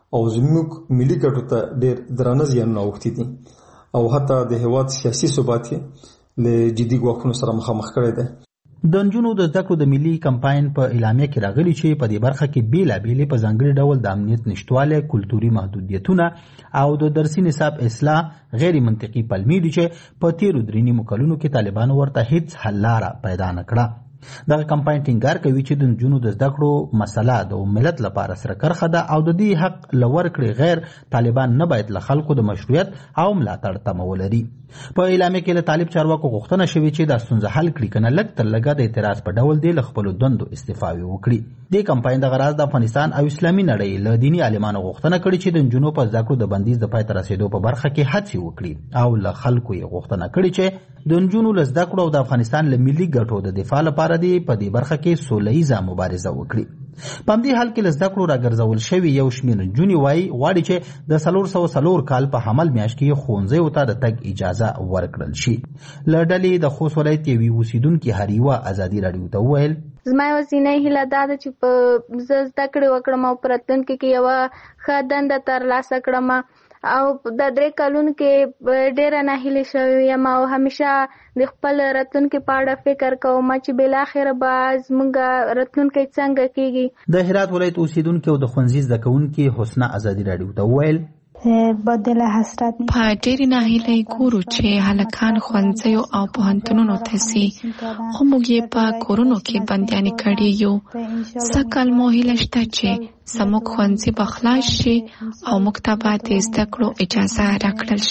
او زموږ ملي ګټو ته ډېر درانه زیانونه اوښتي دي او حتی د هیواد سیاسي ثبات له جدي ګواښونو سره مخامخ کړی دی. د نجونو د زده کړو د ملي کمپاین په اعلامیه کې راغلي چې په دې برخه کې بیلابیلې په ځانګړي ډول د امنیت نشتوالی، کلتوري محدودیتونه او د درسي نصاب اصلاح غیر منطقي پلمې دي چې په تیرو 3 کلونو کې طالبانو ورته هیڅ حل لاره پیدا نه کړه. دغه کمپاین ټینګار کوي چې د نجونو د زده کړو مسله د ملت لپاره سره کرخه ده او د دې حق لور کړي غیر طالبان نه باید له خلکو د مشروعیت او ملاتړ تمه ولري. په اعلامیه کې له طالب چارواکو غوښتنه شوې چې دا ستونزه حل کړي کنه لږ تر لږه د اعتراض په ډول دی له خپلو دندو استعفاوې وکړي. دې کمپاین د غراض د افغانستان او اسلامي نړۍ له دیني عالمانو غوښتنه کړې چې د نجونو په زده کړو د بندیز د پای ته رسېدو په برخه کې هڅې وکړي او له خلکو یې غوښتنه کړې چې د نجونو له زده کړو او د افغانستان له ملي ګټو د دفاع لپاره دی په دې برخه کې سوله ییزه مبارزه وکړي. په همدې حال کې له زده کړو راګرځول شوي یو شمېر نجونې وایي غواړي چې د 404 کال په حمل میاشت کې ښوونځیو ته د تګ اجازه ورکړل شي. له ډلې د خوست ولایت یوې اوسېدونکي هریوه ازادي راډیو ته وویل زما یوازینۍ هیله دا ده چې په زه زده کړې وکړم او په راتلونکي کې یوه ښه دنده ترلاسه کړم او د 3 کلونو کې ډېره ناهیلې شوې یم او همیشه د خپل راتلونکي په اړه فکر کوم چې بالاخره به زموږ راتلونکی څنګه کېږي. د هرات ولایت اوسېدونکي او د ښوونځي زده کوونکي حسنه ازادي راډیو ته وویل په ډېرې ناهیلۍ ګورو چې هلکان ښوونځیو او پوهنتونونو ته ځي خو موږ یې په کورونو کې بندیانې کړي یو. سږ کال مو هیله شته چې زموږ ښوونځي به خلاص شي او موږ ته به د زده کړو اجازه راکړل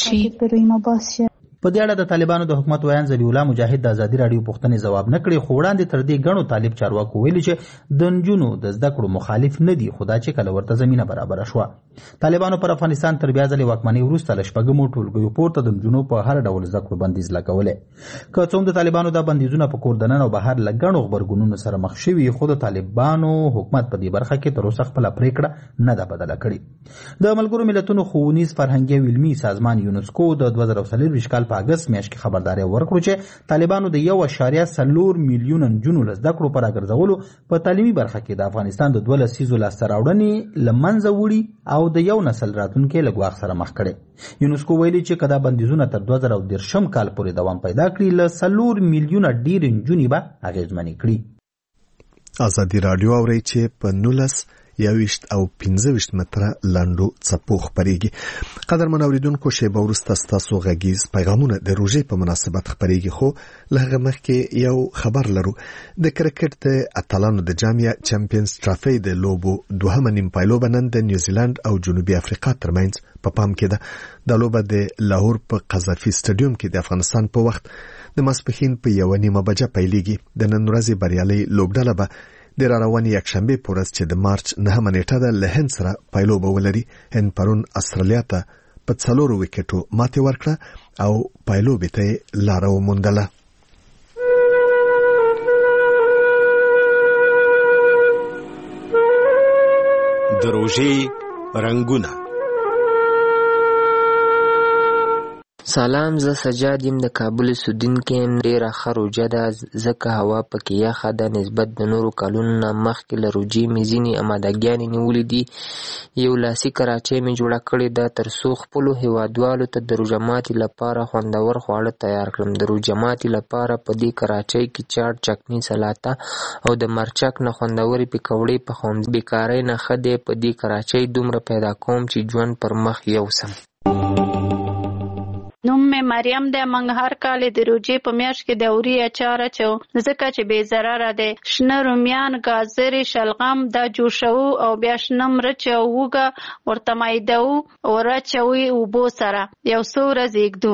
شي. په دې اړه د طالبانو د حکومت ویان ذبیح الله مجاهد د ازادي راډیو پوښتنې ځواب نه کړي خو وړاندې تر دې ګڼو طالب چارواکو ویلي چې د نجونو د زده کړو مخالف نه دي خو دا چې کله ورته زمینه برابره شوه. طالبانو پر افغانستان تر بیا ځلې واکمنۍ وروسته له 6 ټولګیو پورته د نجونو په هر ډول زده کړو بندیز لګولی. که څه هم د طالبانو دا بندیزونه په کور دننه او بهر له ګڼو غبرګونونو سره مخ شوي خو د طالبانو حکومت په دې برخه کې تر اوسه خپله پرېکړه نه ده بدله کړې. د ملګرو ملتونو ښوونیز فرهنګي او علمي سازمان یونسکو د 2024 کال په اګست میاشت کې خبرداری ورکړو چې طالبانو د 1.4 میلیون نجونو له زده کړو په راګرځولو په تعلیمي برخه کې د افغانستان د 12 لسیزو لاسته راوړنې له منځه وړي او د یو نسل راتلونکی له ګواښ سره مخ کړي. یونسکو ویلي چې که دا بندیزونه تر 2013 کال پورې دوام پیدا کړي له 4 میلیونه ډېرې نجونې به اغېزمنې کړي. ازادي راډیو اورئ چې په 19 21 او 25 متره لاندو څپو خپرېږي. قدرمن اوریدونکو شیبه وروسته ستاسو غږیز پیغامونه د روژې په مناسبت خپرېږي خو له هغه مخکې یو خبر لرو. د کرکټ د اتلانو د جام چمپیونز ټرافي د لوبو دوهمه نیم پایلوبه نن د نیوزیلند او جنوبي افریقا ترمنځ په پام کې ده. د لوبه د لاهور په قذافي سټیډیوم کې د افغانستان په وخت د ماسپښین په 1:30 بجې پیلېږي. د نن ورځې بریالۍ لوبډله به د راروانې یکشنبې په ورځ چې د مارچ 9 نیټه ده له هند سره پایلوبه ولري. هند پرون استرالیا ته په 4 وکټو ماتې ورکړه او پایلوبې ته لاره وموندله. د روژې رنګونه. سلام، زه سجاد یم د کابل اوسېدونکی یم. ډېره ښه روژه ده ځکه هوا پکې یخه ده. نسبت د نورو کلونو نه مخکې له روژې مې ځینې امادګیانې نیولې دي. یو لاسي کراچۍ مې جوړه کړې ده تر څو خپلو هیوادوالو ته د روژه ماتي لپاره خوندور خواړه تیار کړم. د روژه ماتي لپاره په دې کراچۍ کې چاټ، چکني، سلاته او د مرچک نه خوندورې پکوړې پخوم. بیکارۍ نه ښه دی په دې کراچۍ دومره پیدا کوم چې ژوند پر مخ یوسم. نوم مې مریم دی. موږ هر کال د روژې په میاشت کې د اوري اچار اچو ځکه چې بې ضرره دی. شنه رومیان، ګازرې، شلغم دا جوشوو او بیا شنه مرچ او هوږه ورته مایدوو او راچوي اوبو سره یو څو ورځې ږدو.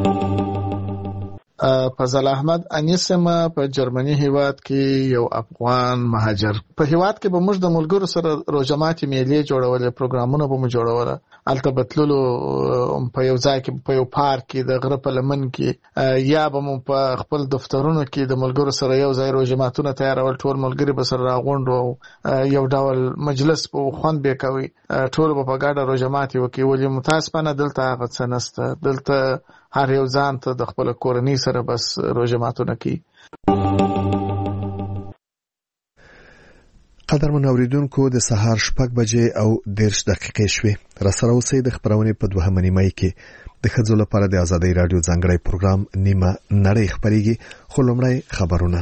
فضل احمد انیسم په جرمني هیواد کې یو افغان مهاجر. په هیواد کې به موږ د ملګرو سره روژه ماتي میلې جوړولې، پروګرامونه به مو جوړوله. هلته به تللو په یو ځای کې په یو پارک کې د غره په لمن کې، یا به مو په خپل دفترونو کې د ملګرو سره یو ځای روژه ماتونه تیارول. ټول ملګري به سره راغونډ او یو ډول مجلس په خوند به کوي. ټول به په ګډه روژه ماتي وکړي. ولې متاسفانه دلته هغه څه نشته. دلته هر یو ځان ته د خپل کورنۍ سره بس روژه ماتونه کوي. قدرمن اوریدونکو د سهار 6 بجې او 10 دقیقې شوې. را سره اوسئ د خبرونې په 2 نیمه کې د ښځو لپاره د آزادۍ رادیو ځانګړی پروګرام نیمه نړۍ خبرېږي. خو لومړی خبرونه.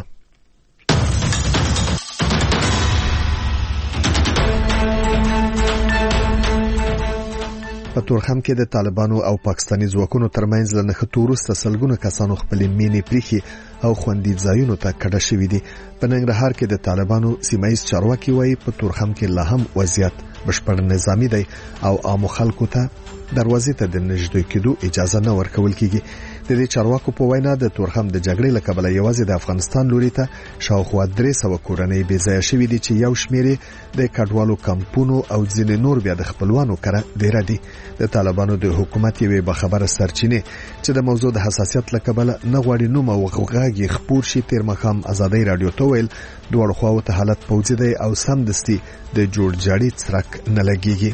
په تورخم کې د طالبانو او پاکستاني ځواکونو ترمنځ له نښتو وروسته سلګونه کسانو خپلې مینې پریښي او خوندي ځایونو ته کډه شوي دي. په ننګرهار کې د طالبانو سیمایي چارواکي وایي په تورخم کې لا هم وضعیت بشپړ نظامي دی او عام خلکو ته دروازې ته د نږدې کېدو اجازه نه ورکول کیږي. د دې چارواکو په وینا د تورخم د جګړې له کبله یوازې د افغانستان لوري ته شاوخوا 300 کورنۍ بې ځایه شوې دي چې یو شمېر د کډوالو کمپونو او ځینې نور بیا د خپلوانو کره ډیر دي. د طالبانو د حکومت یوې بخبره سرچینې چې د موضوع د حساسیت له کبله نه غواړي نوم او غږ خپور شي تیر مخام آزادۍ رادیو ته ویل دوه خواو ته حالت پوځي دی او سمدستي د جوړ جاړي څرک نه لګيږي.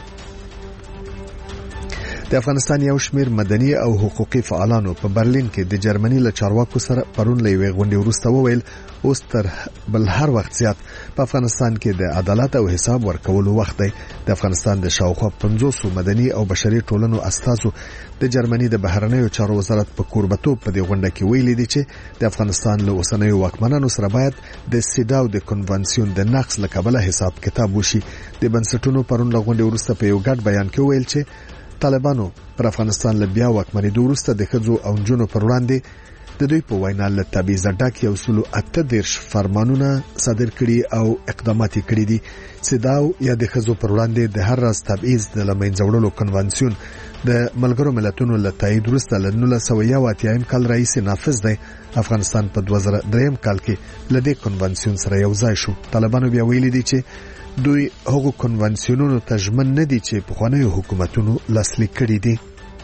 د افغانستان یو شمېر مدني او حقوقي فعالانو په برلین کې د جرمني له چارواکو سره پرون له یوې غونډې وروسته وویل اوس تر بل هر وخت زیات په افغانستان کې د عدالت او حساب ورکولو وخت دی. د افغانستان د شاوخوا 500 مدني او بشري ټولنو استازو د جرمني د بهرنیو چارو وزارت په کوربتوب په دې غونډه کې ویلي دي چې د افغانستان له اوسنیو واکمنانو سره باید د سیډاو د کنونسیون د نقض له کبله حساب کتاب وشي. د بنسټونو پرون له غونډې وروسته په یو ګډ بیان کې ویل چې طالبانو پر افغانستان له بیا واکمنۍ وروسته د ښځو او نجونو پر وړاندې د دوی په وینا له تبعیض ډک یو سلو 38 فرمانونه صادر کړي او اقدامات کړي دي. سیداو یا د ښځو پر وړاندې د هر راز تبعیض د لمنځه وړلو کنونسیون د ملګرو ملتونو له تایید وروسته له 1980 کال راهیسې نافذ دی. افغانستان په 2003 کال کې له دې کنونسیون سره یو ځای شو. طالبانو بیا ویلي دي چې دوی هغو کنونسیونونو ته ژمن نه دي چې پخوانیو حکومتونو لاسلیک کړي دي.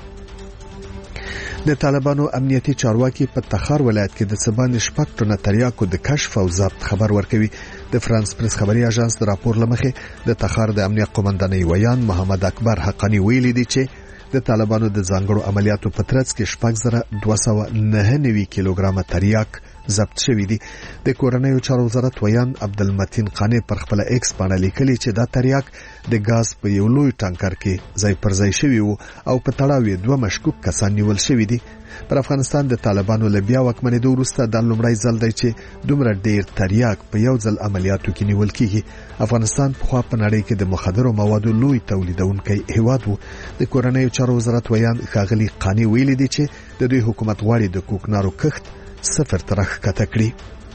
د طالبانو امنیتي چارواکي په تخار ولایت کې د سبان شپږ ټنه تریاکو د کشف او ضبط خبر ورکوي. د فرانس پریس خبري اژانس د راپور لمخې د تخار د امنیت قومندانۍ ویان محمد اکبر حقانی ویلي دي چې د طالبانو د ځانګړو عملیاتو په ترڅ کې 6299 کیلوګرام تریاک ضبط شوی دي. د کورنیو چارو وزارت ویان عبدالمتین قانی پر خپل ایکس باندې لیکلي چې دا تریاک د غاز په یو لوی ټانکر کې ځای پر ځای شوی وو او په تړاو یې 2 مشکوک کسان نیول شوی دي. پر افغانستان د طالبانو له بیا واکمنۍ وروسته د لومړی ځل دی چې دومره ډیر تریاک په یو ځل عملیاتو کې نیول کیږي. افغانستان په خوا په نړۍ کې د مخدرو موادو لوی تولیدونکی هیواد وو. د کورنیو چارو وزارت ویان ښاغلي قانی ویلي دي چې د دوی حکومت غواړي د کوکنارو کښت صفر ترخ کته کړي.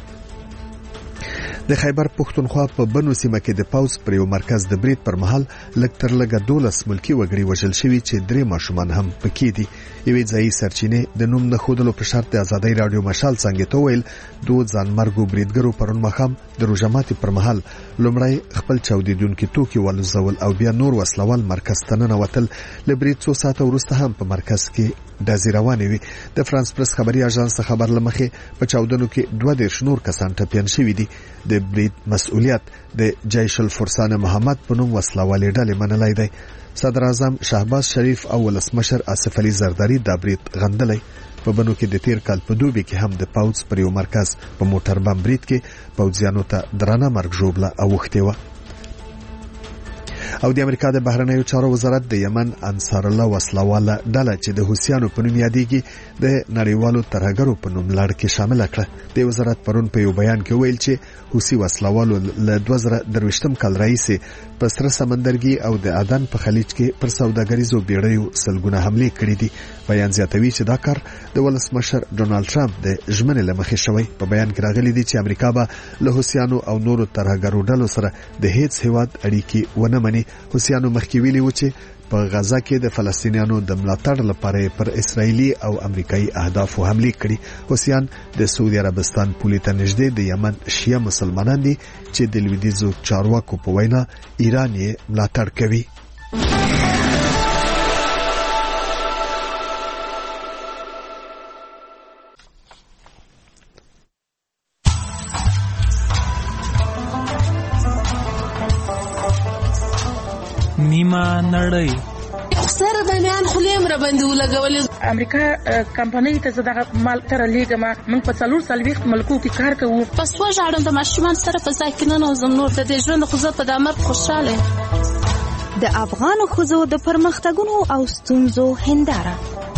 د خیبر پښتونخوا په بنو سیمه کې د پاوز پر یو مرکز د برید پر مهال لږ تر لږه 12 ملکی وګړي وژل شوي چې 3 ماشومان هم پکې دي. یوې ځایي سرچینې د نوم نه خودلو په شرط د آزادۍ رادیو مشال څنګه ته ویل دوه ځانمرګو بریدګرو پرون مخام د روزماتي پر مهال لومړی خپل چاودیدونکو توکي ولزول او بیا نور وسلوال مرکز ته ننوتل. لبرید 2 ساعته وروسته هم په مرکز کې دازي روانې وي. د فرانس پریس خبري اژانس خبر لمخې په چاودنو کې 2 نور کسان ټپيان شوي دي. د برید مسؤلیت د جیش الفرسان محمد په نوم وسلوالې ډلې منلای دی. صدر اعظم شهباز شریف او ولسمشر آصف علي زرداری د برید غندلې. په بنو کې د تیر کال په دوبي کې هم د پاوز پر یو مرکز په موټر بم برید کې پوځیانو ته درانه مرګ ژوبله اوښتې و. او د امریکا د بهرنیو چارو وزارت د یمن انصار الله وسلواله ډله چې د حوثیانو په نوم یادېږي د نړیوالو ترهګرو په نوم لړ کې شامل کړه. د وزارت پرون په یو بیان کې ویل چې حوثي وسلوالو له 2023 کال راهیسې په سره سمندرګي او د عدن په خلیج کې پر سوداګریزو بیړیو سلګونه حملې کړې دي. بیان زیاتوي چې دا کار د ولسمشر ډونالد ټرمپ د ژمنې لمخې شوی. په بیان کې راغلي دي چې امریکا به له حوثیانو او نورو ترهګرو ډلو سره د هیڅ هیواد اړیکې ونه مني. حوثیانو مخکې ویلي و چې په غزا کې د فلسطینیانو د ملاتړ لپاره پر اسرایلی او امریکایي اهدافو حملې کړي. حوثیان د سعودي عربستان پولې ته نږدې د یمن شیعه مسلمانان دي چې د لویدیځو چارواکو په وینا ایران یې ملاتړ کوي. نیمه نړۍ سره بنیان خلیم را باندې ولګولې. امریکا کمپنۍ ته زه دغه مال تر لیږم. موږ په 440 ملکو کې کار کوو. پس وژاړم د ماشومان سره په ځای کې ننوځم. نور د دې ژوند خو زه په دې مرګ خوشحاله یم. د افغانو ښځو د پرمختګونو او ستونزو هنداره.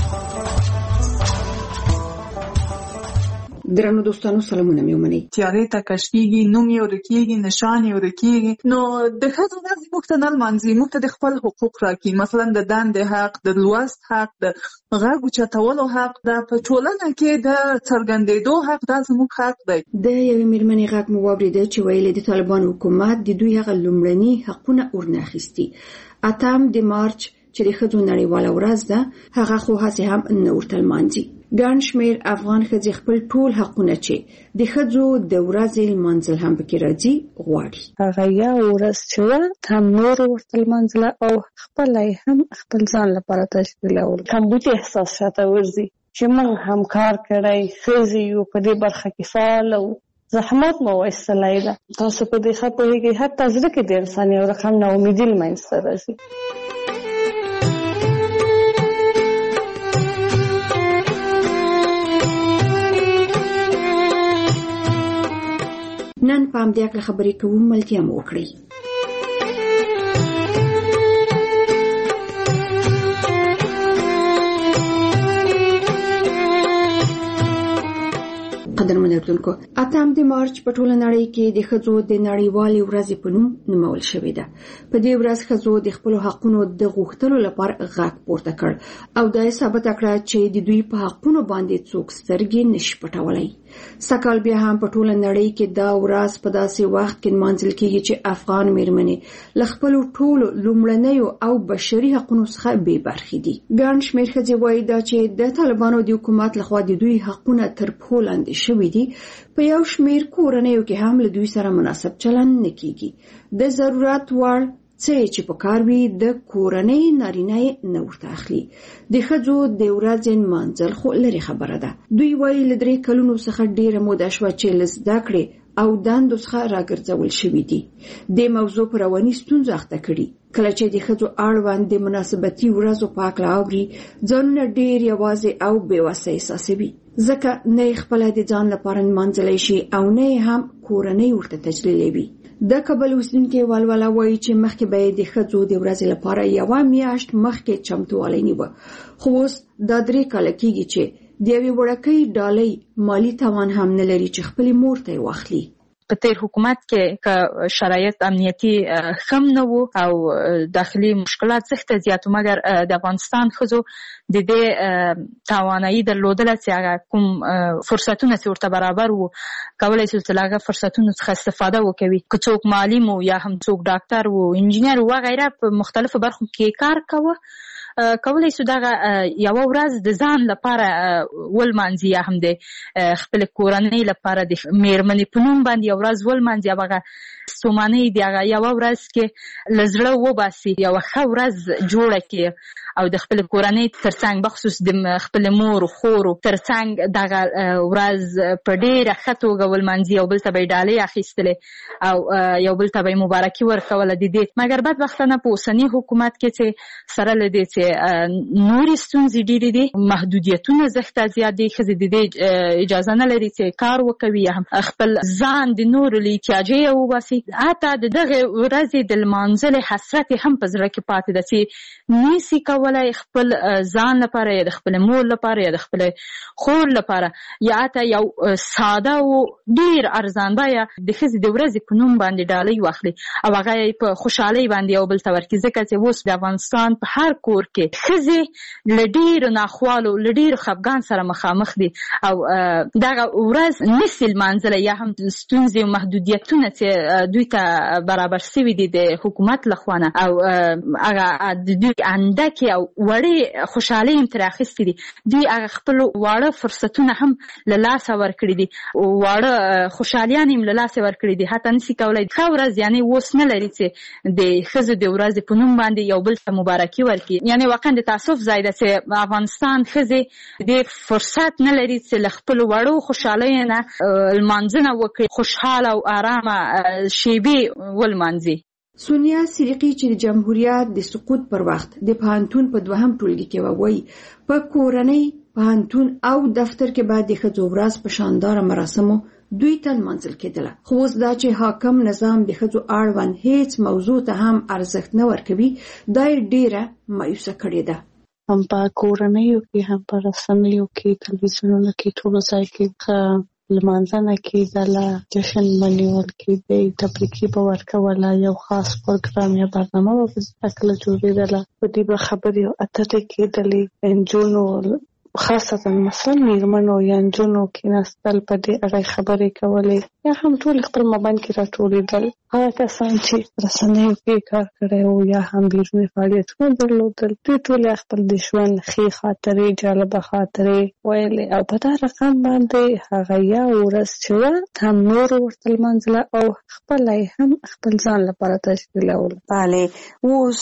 درنو دوستانو سلامونه مې ومنئ. تیارې ته کشکېږي، نوم یې ورکېږي، نشان یې ورکېږي. نو د ښځو ورځ موږ ته نه لمانځي، موږ ته د خپل حقوق راکړي. مثلا د دندې حق، د لوست حق، د غږ اوچتولو حق، د په ټولنه کې د څرګندېدو حق، دا زموږ حق دی. د یوې مېرمنې غږ مو واورېده چې ویلې د طالبانو حکومت د دوی هغه لومړني حقونه ورناخیستي. 8 مارچ چې د ښځو نړیواله ورځ ده، هغه خو هسې هم نه ورته لمانځي. ګڼ شمېر افغان ښځې خپل ټول حقونه چې د ښځو د ورځې لمانځل هم پکې راځي غواړي. هغه یو ورځ چې وه هم نور ورته لمانځله او خپله یې هم خپل ځان لپاره تشکیلول. کمبودي احساس شاته ورځي چې موږ هم کار کړی، ښځې یو په دې برخه کې فعاله وو، زحمت مو وایستلی ده. تاسو په دې ښه پوهېږئ، حتی زړه کې د انسان یو رقم ناامیدي له منځته راځي. نن په همدې اړه خبرې کوو، ملتیا مو وکړئ. قدرمن اردوونکو، 8 مارچ په ټوله نړۍ کې د ښځو د نړیوالې ورځې په نوم نومول شوې ده. په دې ورځ ښځو د خپلو حقونو د غوښتلو لپاره غږ پورته کړ او دا یې ثابته کړه چې د دوی په حقونو باندې څوک سترګې نشي پټولی. سږکال بیا هم په ټوله نړۍ کې دا ورځ په داسې وخت کې نمانځل کېږي چې افغان مېرمنې له خپلو ټولو لومړنیو او بشري حقونو څخه بې برخې دي. ګڼ شمېر ښځې وایي دا چې د طالبانو د حکومت لخوا د دوی حقونه تر پښو لاندې شوي دي. په یو شمېر کورنیو کې هم له دوی سره مناسب چلند نه کېږي. د ضرورت وړ څه چې په کار وي د کورنۍ نارینه یې نه ورته اخلي. د ښځو د ورځې نمانځل خو لرې خبره ده. دوی وایي له 3 کلونو څخه ډېره موده شوه چې له زده کړې او دندو څخه راګرځول شوي دي. د موضوع په رواني ستونزو اخته کړي. کله چې د ښځو اړوند د مناسبتي ورځو په هکله اوري، ځانونه ډېر یوازې او بېوسه احساسوي، ځکه نه یې خپله د ځان لپاره نمانځلی شي او نه یې هم کورنۍ ورته تجلیلوي. د کابل اوسیدونکي ولوله وایي چې مخکې به یې د ښځو د ورځې لپاره 1 میاشت مخکې چمتووالی نیوه، خو اوس دا 3 کاله کېږي چې د یوې وړکۍ ډالۍ مالي توان هم نه لري چې خپلې مور ته یې واخلي. په تیر حکومت کې که شرایط امنیتي خم نه وو او داخلي مشکلات سخت زیات، مګر د افغانستان ښځو د دې توانایي درلودله چې هغه کوم فرصتونه چې ورته برابر وو کولای شي چې هغه فرصتونو څخه استفاده وکړي. که څوک معلم وو یا هم څوک ډاکټر وو، انجینر وو، وغیره په مختلفو برخو کې کار کوه، کولای شو دغه یو ورځ د ځان لپاره ولمانځي یا هم د خپل کورنۍ لپاره د مېرمنې په نوم باندې یو ورځ ولمانځي. هغه ستومانۍ د هغه یو ورځ کې له زړه وباسي، یوه ښه ورځ جوړه کړي او د خپل کورنۍ ترڅنګ بخصوص د خپل مور خورو ترڅنګ دغه ورځ په ډېره ښه توګه ولمانځي. یو بل ته به یې ډالۍ اخیستلې او یو بل ته به یې مبارکي ورکوله د دې. مګر بدبختانه په اوسني حکومت کې چې سره له دې چې نورې ستونزې ډېرې دي، محدودیتونه زښته زیات دي، ښځې د دې اجازه نه لري چې کار وکوي یا هم خپل ځان د نورو له احتیاجه وباسي. حتی د دغې ورځې د لمانځلې حسرت هم په زړه کې پاتې ده چې نشي کولی خپل ځان لپاره یا د خپل مور لپاره یا د خپل خور لپاره یا حتی یو ساده او ډېر ارزان بیه د ښځې د ورځې په نوم باندې ډالۍ واخلي او هغه یې په خوشحالۍ باندې یو بل ته ورکړي. ځکه چې اوس د افغانستان په هر کور کې ښځې له ډېرو ناخوالو له ډېرو خفګان سره مخامخ دي او دغه ورځ نشي لمانځلی یا هم ستونزې او محدودیتونه چې دوی ته برابر شوي دي د حکومت لخوا نه او هغه د دوی اندکې او وړې خوشحالۍ هم ترې اخیستې دي. دوی هغه خپلو واړه فرصتونه هم له لاسه ورکړي دي، واړه خوشحالیان هم له لاسه ورکړي دي. حتی نشي کولی ښه ورځ یعنې اوس نه لري چې د ښځو د ورځې په نوم باندې یو بل ته مبارکي ورکړي. یعنې واقعا د تاسف ځای ده چې افغانستان ښځې د فرصت نه لري چې له خپلو وړو خوشحالیو نه لمانځنه وکړي، خوشحاله او ارامه شیبې ولمانځي. سونیا سریقي چې د جمهوریت د سقوط پر وخت د پوهنتون په دوهم ټولګي کې وایي په کورنۍ پوهنتون او دفتر کې باید د ښځو ورځ په شانداره مراسمو دوی ته لمانځل کېدله. خو اوس دا چې حاکم نظام د ښځو اړوند هیڅ موضوع ته هم ارزښت نه ورکوي دا یې ډېره مایوسه کړې ده. هم په کورنیو کې هم په رسنیو کې تلویزیونونو کې ټولو ځای کې لمانځنه کېدله، جشن منیول کېدی، تبریکي به ورکوله، یو خاص پروګرام یا برنامه به کله جوړېدله، په دې به خبرې او اترې کېدلې. نجونو خاصتا مثلا میرمنو یا نجونو کېناستل په دې اړه خبرې کولې یا هم ټول خپل مابین کې راټولېدل. هغه کسان چې رسنیو کې کار کړی و یا هم بیروني فعالیتونه درلودل دوی ټول خپل د ژوند ښې خاطرې جالبه خاطرې ویلې او په دا رقم باندې هغه یا ورځ چې وه هم نور ورته لمانځله او خپله یې هم خپل ځان لپاره تشکیلوله. بله، اوس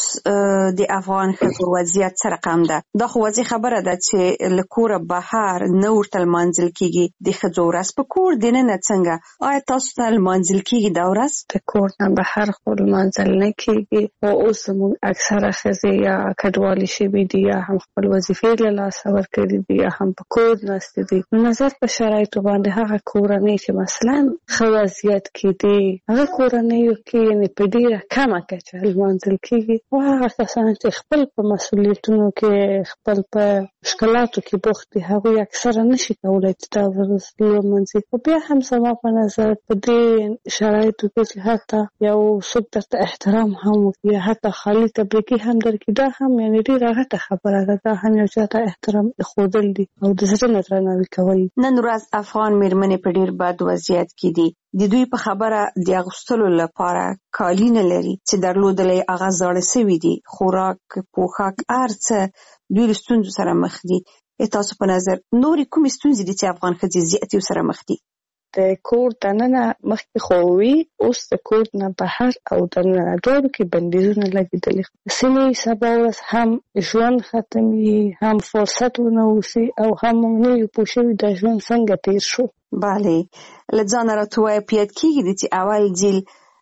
د افغان ښځو وضعیت څه رقم ده؟ دا خو واضح خبره ده چې له کوره بهر نه ورته لمانځل کېږي. د ښځو ورځ په کور دننه څنګه؟ آیا تاسو ته لمانځل کېږي دا ورځ؟ د کور نه بهر خو لمانځل نه کېږي او اوس زموږ اکثره ښځې یا کډوالې شوي دي یا هم خپل وظیفې له لاسه ورکړي دي یا هم په کور ناستې دي. نظر په شرایطو باندې هغه کورنۍ چې مثلا ښه وضعیت کې دي هغه کورنیو کې یعنې په ډېره کمه کچه لمانځل کېږي او هغه کسان چې خپل په مسؤلیتونو کې خپل په مشکلاتو کې بوخت دي هغوی اکثره نشي کولی چې دا ورځ لمانځي. خو بیا هم زما په نظر په دې شرایطو کې چې حتی یو څوک درته احترام هم وکړي حتی خالي تبریکي هم درکړي دا هم یعنې ډېره غټه خبره ده. دا هم یو چا ته احترام ښودل دي او د زړه نه درناوي کول. نن ورځ افغان میرمنې په ډېر بد وضعیت کې دي. د دوی په خبره د اغوستلو لپاره کالي نه لري چې درلودلی هغه زاړه سوي دي. خوراک، پوښاک، هر څه دوی له ستونزو سره مخ دي. تاسو په نظر نورې کومې ستونزې دي چې افغان ښځې زیاتې ورسره مخ دي؟ د کور دننه مخکې خو وي اوس د کور نه بهر او دننه دواړو کې بندیزونه لګېدلي. سیمې سبا ورځ هم ژوند ختمي هم فرصت ونه اوسي او هم موږ نه یو پوه شوي دا ژوند څنګه تېر شو. بله، له ځانه راته ووایه په یاد کېږي چې اول ځل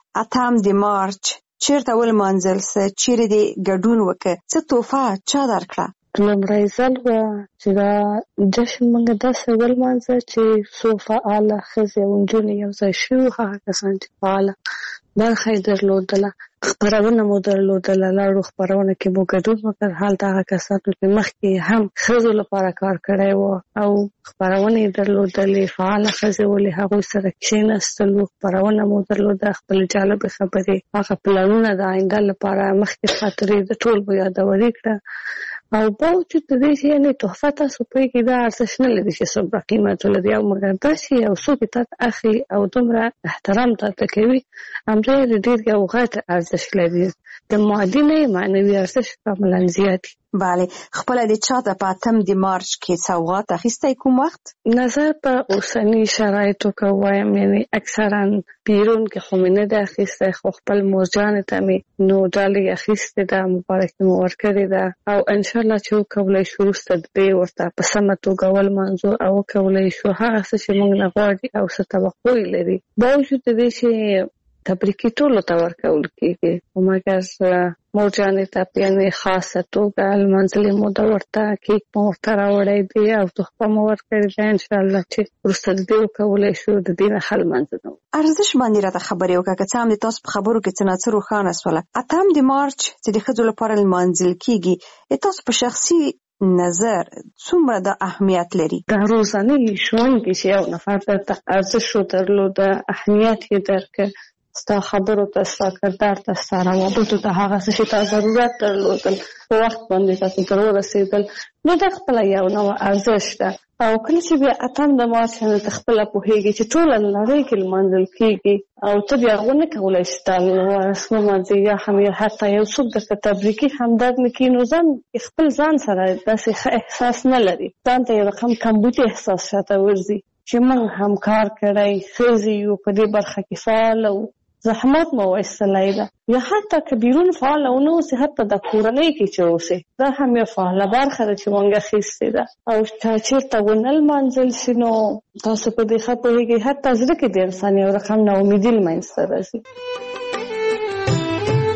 8 د مارچ چېرته ولمانځل څه چیرې دې ګډون وکړه څه تحفه چا درکړه؟ لومړی ځل وه چې دا جشن موږ داسې ولمانځه چې څو فعاله ښځې او نجونې یو ځای شوي هغه کسان چې فعاله برخه یې درلودله. خپرونه مو درلودله، لاړو خپرونه کې مو ګډون وکړ. هلته هغه کسانو چې مخکې هم ښځو لپاره کار کړی و او خپرونه یې درلودلې فعاله ښځې ولې هغوی سره کښېنستلو خپرونه مو درلوده خپل جالبې خبرې هغه پلانونه د آینده لپاره مخکې خاطرې د ټول به یادوري کړه او باوجود د دې چې یعنې تحفه تاسو پوهېږئ دا ارزښت نه لري چې څومره قیمت ولري او مګر داسې یو څوک یې تا ته اخلي او دومره احترام تا ته کوي همدا یې ډېر یو غټ ارزښت لري. د مادي نه معنوي ارزښت کاملا زیات دي. بله، خپله د چا ته په 8 د مارچ کې سوغات اخیستی کوم وخت؟ نظر په اوسني شرایطو که وایم یعنې اکثرا بیرون کې خو مې نه ده اخیستی خو خپل مورجانې ته مې نو ډالۍ اخیستې ده مبارکي مې ورکړې ده او انشاءالله چې وکولی شو وروسته د دې ورته په سمه توګه ولمانځو او وکولی شو هغه څه چې موږ نه غواړي او څه توقع یې لري باوجود د دې چې تبریکي ټولو ته ورکول کېږي خو مګر مورجانې ته په یعنې خاصه توګه لمانځلې مو ده ورته کیک مو ورته راوړی دی او تحفه مو ورکړې ده انشاءالله چې وروسته د دې وکولی شو د دې نه ښه لمانځنه ارزش باندې راته خبرې وکړه که څه هم د تاسو په خبرو کې څه نه څه روښانه شوله. 8 د مارچ چې د ښځو لپاره لمانځل کېږي تاسو په شخصي نظر څومره د اهمیت لري؟ د روزانه ژوند کې چې یو نفر درته ارزښت درلوده اهمیت یې درکړه ستا خبرو ته ستا کردار ته ستا روابطو ته هغه څه چې تا ضرورت درلودل په وخت باندې تاسو ته ورسېدل نو دا خپله یو نوع ارزښت ده او کله چې بیا 8 د مارچ باندې ته خپله پوهېږي چې ټوله نړۍ کې لمانځل کېږي او ته بیا هغه نه کولی شې ستا ورځ لمانځې یا هم حتی یو څوک درته تبریکي همدرد نه کړي نو ځان خپل ځان سره داسې ښه احساس نه لري ځان ته یو رقم کمبودي احساس شاته ورځي چې موږ هم کار کړی ښځې یو په دې برخه کې فعاله وو زحمت مو وایستلی ده یا حتی که بیرون فعاله ونه اوسې حتی د کورنۍ کې چې اوسې دا هم یو فعاله برخه ده چې موږ اخیستې ده او چېرته ونه لمانځل شي نو تاسو په دې ښه پوهېږئ حتی زړه کې د انسان یو رقم ناامیدي له منځته راځي.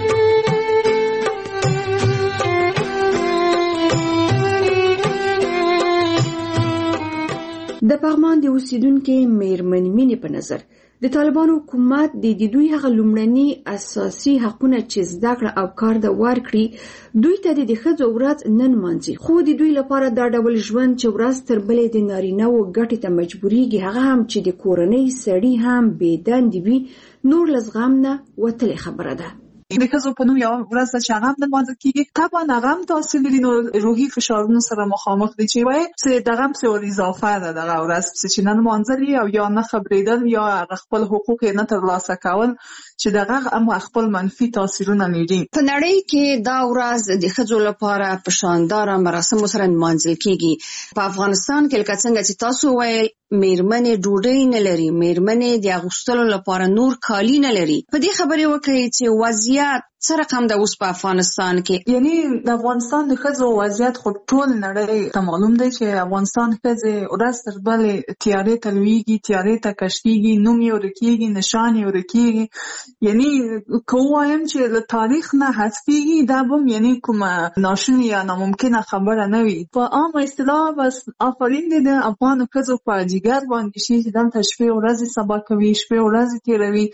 د پغمان د اوسیدونکو میرمن مینې په نظر د طالبانو حکومت د دوی هغه لومړني اساسي حقونه چې زده کړه او کار د ورکړي دوی ته د ښځو ورځ نن مانځي، خو د دوی لپاره دا ډول ژوند چې ورځ تر بلې د نارینه و ګټې ته مجبورېږي، هغه هم چې د کورنۍ سړي هم بې دندې وي، نور له زغم نه وتلې خبره ده. د ښځو په نوم یوه ورځ چې هغه هم نمانځل کېږي، طبعا هغه هم تاثیر لري، نو روحي فشارونو سره مخامخ دي چې وایي چې دغه هم څه اضافه ده دغه ورځ چې نه نمانځل او یا نه خبرېدل یا هغه خپل حقوق یې نه ترلاسه کول چې دغه هم خپل منفي تاثیرونه لري. په نړۍ کې دا ورځ د ښځو لپاره په شانداره مراسمو سره نمانځل کېږي. په افغانستان کې لکه څنګه چې تاسو ویل میرمنې ډوډۍ نه لري، میرمنې د اغوستلو لپاره نور کالي نه لري. په دې خبرې وکړئ چې وضعیت څه رقم ده اوس په افغانستان کې؟ یعنی د افغانستان د ښځو وضعیت خو ټول نړۍ ته معلوم دی چې افغانستان ښځې ورځ تر بلې تیارې ته لویږي، تیارې ته کشکېږي، نوم یې ورکېږي، نشان یې ورکېږي. یعنی که ووایم چې له تاریخ نه حذفېږي دا به یعنی کومه ناشونې یا ناممکنه خبره نه وي. په عامه اصطلاح بس آفرین دی د افغانو ښځو په جګر باندې شي چې دلته شپې ورځې سبا کوي، شپې ورځې تېروي،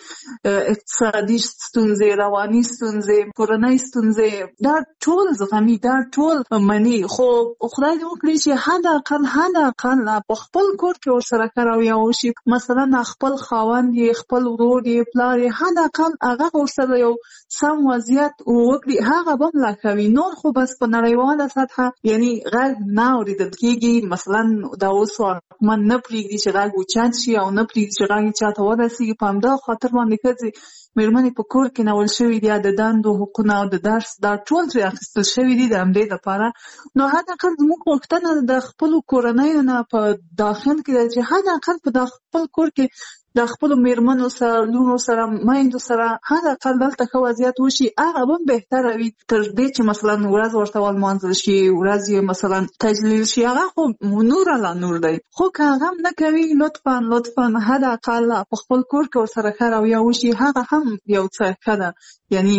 اقتصادي ستونزې، رواني ستونزې، کورنۍ ستونزې، دا ټول زغمي، دا ټول مني. خو خدای دې وکړي چې حد اقل په خپل کور کې ورسره ښه رویه وشي. مثلا خپل خاوند یې، خپل ورور یې، پلار یې، حد اقل هغه ورسره یو سم وضعیت وکړي، هغه به هم لا کوي. نور خو بس په نړیواله سطحه یعنی غږ نه اورېدل کېږي. مثلا دا اوس حکومت نه پرېږدي چې غږ اوچت شي او نه پرېږدي چې غږ چاته ورسېږي. په همدا خاطر باندې ښځې میرمنې په کور کې نول شوي دي، د دندو حقونه او د درس دا ټول ترې اخیستل شوي دي د همدې لپاره. نو حد اقل زموږ غوښتنه د خپلو کورنیو نه په داخل کې ده چې حد اقل په خپل کور کې د خپلو میرمنو سره، لونو سره، میندو سره حد اقل دلته ښه وضعیت وشي. هغه به بهتره وي تر دې چې مثلا ورځ ورته ولمانځل شي، ورځ یې مثلا تجلیل شي. هغه خو نور لا نور دی. خو که هغه هم نه کوي، لطفا حد اقل په خپل کور کې ورسره ښه رویه وشي، هغه هم یو څه ښه ده، یعنی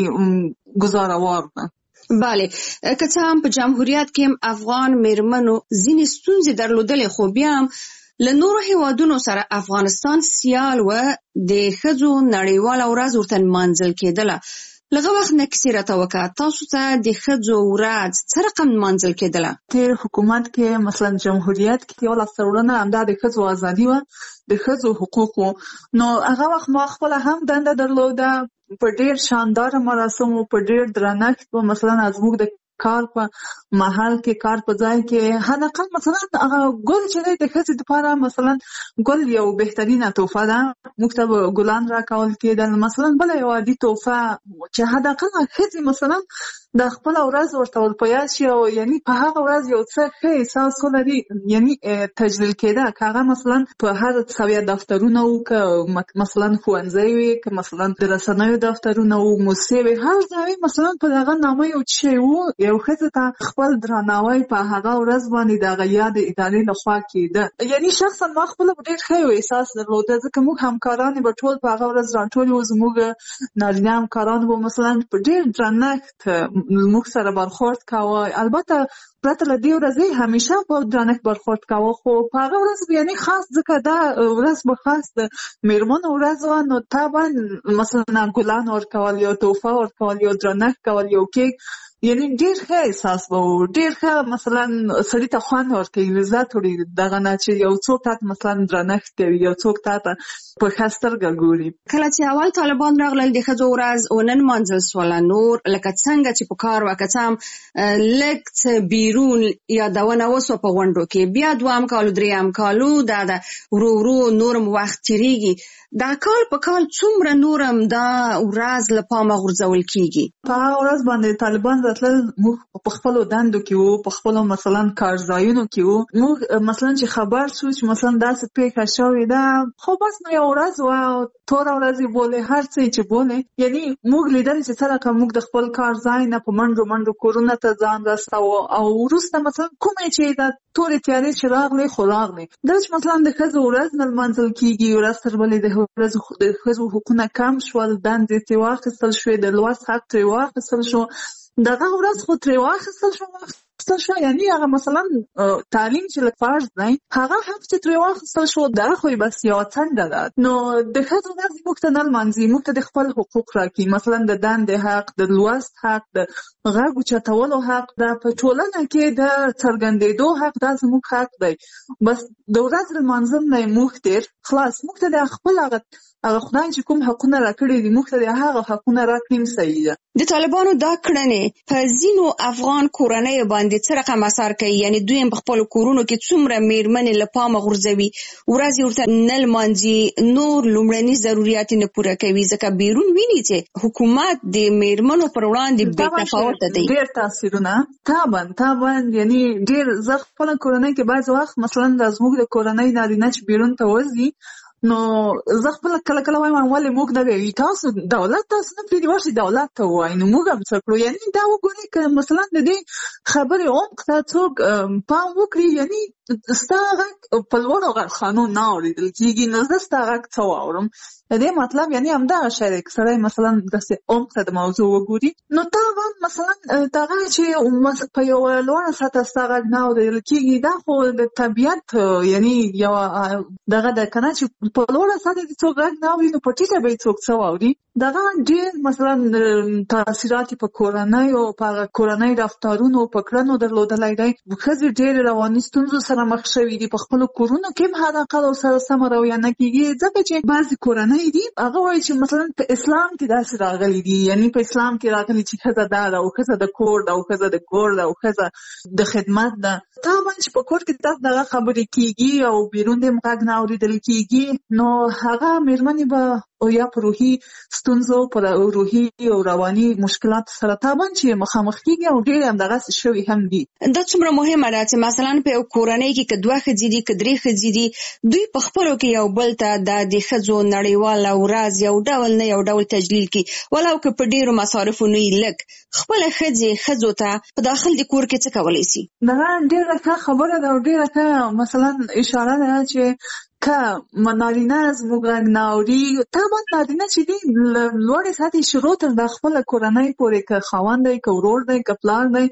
ګزاروار ده. بله، که څه هم په جمهوریت کې هم افغان میرمنو ځینې ستونزې درلودلې، خو بیا هم له نورو هیوادونو سره افغانستان سیال و، د ښځو نړیواله ورځ ورته نمانځل کېدله. لږ وخت نه کیسې راته وکړه، تاسو ته د ښځو ورځ څه رقم نمانځل کېدله؟ تېر حکومت کې مثلا جمهوریت کې یو لاسته راوړنه همدا د ښځو ازادي وه، د ښځو حقوق وو. نو هغه وخت ما خپله هم دنده درلوده، په ډېر شانداره مراسمو، په ډېر درنښت به مثلا زموږ د کار په محل کې، کار په ځای کې حد اقل مثلا هغه ګل چې دی د ښځې دپاره، مثلا ګل یو بهترینه تحفه ده، موږ ته به ګلان راکول کېدل. مثلا بله یو عادي تحفه چې حد اقل ښځې مثلا د خپله ورځ ورته ور په یاد شي او یعنی په هغه ورځ یو څه ښه احساس ولري، یعنی تجلیل کېده. که هغه مثلا په هر سویه دفترونه وو، که مثلا ښوونځی وي، که مثلا د رسنیو دفترونه وو، موسسې وي، هر ځای مثلا په دغه نامه یو شی وو، یو ښځې ته خپل درناوی په هغه ورځ باندې د هغه یاد ادارې لخوا کېده. یعنی شخصا ما خپله ډېر ښه یو احساس درلوده، ځکه موږ همکاران به ټول په هغه ورځ راټول وو. زموږ نارینه همکاران به مثلا په ډېر درنښت موږ سره برخورد کاوه. البته پرته له دې ورځې همیشه په درنښت برخورد کاوه، خو په هغه ورځ یعنی خاص ځکه دا ورځ به خاص د میرمنو ورځ وه، نو طبعا مثلا ګلان ورکول، یو تحفه ورکول، یو درنښت کول، یو کیک، یعنی ډېر ښه احساس به و، ډېر ښه مثلا سړي ته خوند ورکوي، لذت وړي دغه نه چې یو څوک تا ته مثلا درنښت کوي، یو څوک تا ته په ښه سترګه ګوري. کله چې اول طالبان راغلل د ښځو ورځ ونه نمانځل سوله، نور لکه څنګه چې په کار وه، که څه هم لږ څه بیرون یادونه وسوه په غونډو کې، بیا دوهم کال و درېیم کالو دا ورو ورو نورم وخت تېرېږي، دا کال په کال څومره نورم دا ورځ له پامه غورځول کېږي؟ په هغه ورځ باندې طالبان راتلل، موږ په خپلو دندو کې وو، په خپلو مثلا کارځایونو کې وو. موږ مثلا چې خبر شو چې مثلا داسې پېښه شوې ده، خو بس نو یو ورځ وه، توره ورځ یې بولې، هر څه چې بولې، یعنی موږ لیدل چې څه رقم موږ د خپل کارځای نه په منډو کورونه ته ځان رساوه، او وروسته مثلا کومې چې د تورې تیارې چې راغلې خو راغلې. دا چې مثلا د ښځو ورځ نه لمانځل کېږي، ورځ تر بلې د ښځو حقونه کم شول، دندې ترې واخیستل شوې، د لوست حق ترې واخیستل شو، دغه ورځ خو ترې واخیستل شو، واخیستل شو، یعنی هغه مثلا تعلیم چې لږ فرض دی هغه حق چې ترې واخیستل شو دا خو بس یو څنډه ده. نو د ښځو ورځ موږ ته نه لمانځي، موږ ته د خپل حقوق راکړي، مثلا د دندې حق، د لوست حق، د غږ اوچتولو حق، دا په ټولنه کې د څرګندېدو حق، دا زموږ حق دی. بس د ورځ لمانځل نه موږ تیر خلاص، موږ ته د خپل هغه خدای چې کوم حقونه راکړي دي موږ ته د هغه حقونه راکړي صحیح ده. د طالبانو دا کړنې په ځینو افغان کورنیو باندې څه رقم اثر کوي؟ یعنی دوی په خپل کورونو کې څومره میرمنې له پامه غورځوي، ورځ ورته نه لمانځي، نور لومړني ضرورت نه پوره کوي، ځکه بیرون ویني چې حکومت د میرمنو پر وړاندې بې تفاوته دی. ډېر تاثیرونه تابان یعنی ډېر زه خپل کورنۍ کې بعض وخت مثلا زموږ د کورنۍ نارینه چې بیرون ته وځي نو زه خپل کله وایم ولې موږ نه وی تاسو دولت تاسو نه پریږدي ورشي دولت ته وایي نو موږ هم څه کړو. یعنی دا وګورئ که مثلا د دې خبرې عمق ته څوک پام وکړي، یعنی ستا غږ په لوړو غږخانو نه اورېدل کېږي، نو زه ستا غږ څه واورم؟ د دې مطلب یعنی همدغه شی دی. که سړی مثلا داسې عمق ته د موضوع وګوري نو طبعا مثلا دغه چې په یوه لوړه سطحه ستا غږ نه اورېدل کېږي دا خو د طبیعت یعنی یوه دغه ده که نه چې په لوړه سطحه کې څوک غږ نه اوري نو په ټیټه به یې څوک څه واوري. دغه ډېر مثلا تاثیرات په کورنیو په کورنۍ رفتارونو په کړنو درلودلی دی. ښځې ډېرې رواني ستونزو سره مخ شوي دي، په خپلو کورونو کې هم حداقل ورسره سمه رویه نه کېږي، ځکه چې بعضې کورنۍ دي هغه وایي چې مثلا په اسلام کې داسې راغلي دي، یعنی په اسلام کې راغلي چې ښځه دا ده او ښځه د کور ده او ښځه د کور ده او ښځه د خدمت ده. طبعا چې په کور کې تاسو دغه خبرې کېږي او بیرون د غږ نه اورېدل کېږي نو هغه مېرمنې به او یا په روحي ستونزو په روحي او رواني مشکلات سره طبعا چې مخامخ کېږي او ډېرې همدغسې شوي هم دي. دا څومره مهمه ده چې مثلا په یو کورنۍ کې که 2 ښځې دي که 3 ښځې دي دوی په خپلو کې یو بل ته د ښځو نړیواله ورځ یو ډول نه یو ډول تجلیل کړي، ولو که په ډېرو مصارفو نه یې لږ خپله ښځو ته په داخل د کور کې څه کولی شي؟ دغه ډېره ښه خبره ده او ډېره ښه مثلا اشاره ده چې که نارینه زموږ غږ نه اوري طبعا نارینه چې دي لوړې سطحې شروع تر د خپله کورنۍ پورې که خاوند دی که ورور دی که پلار دی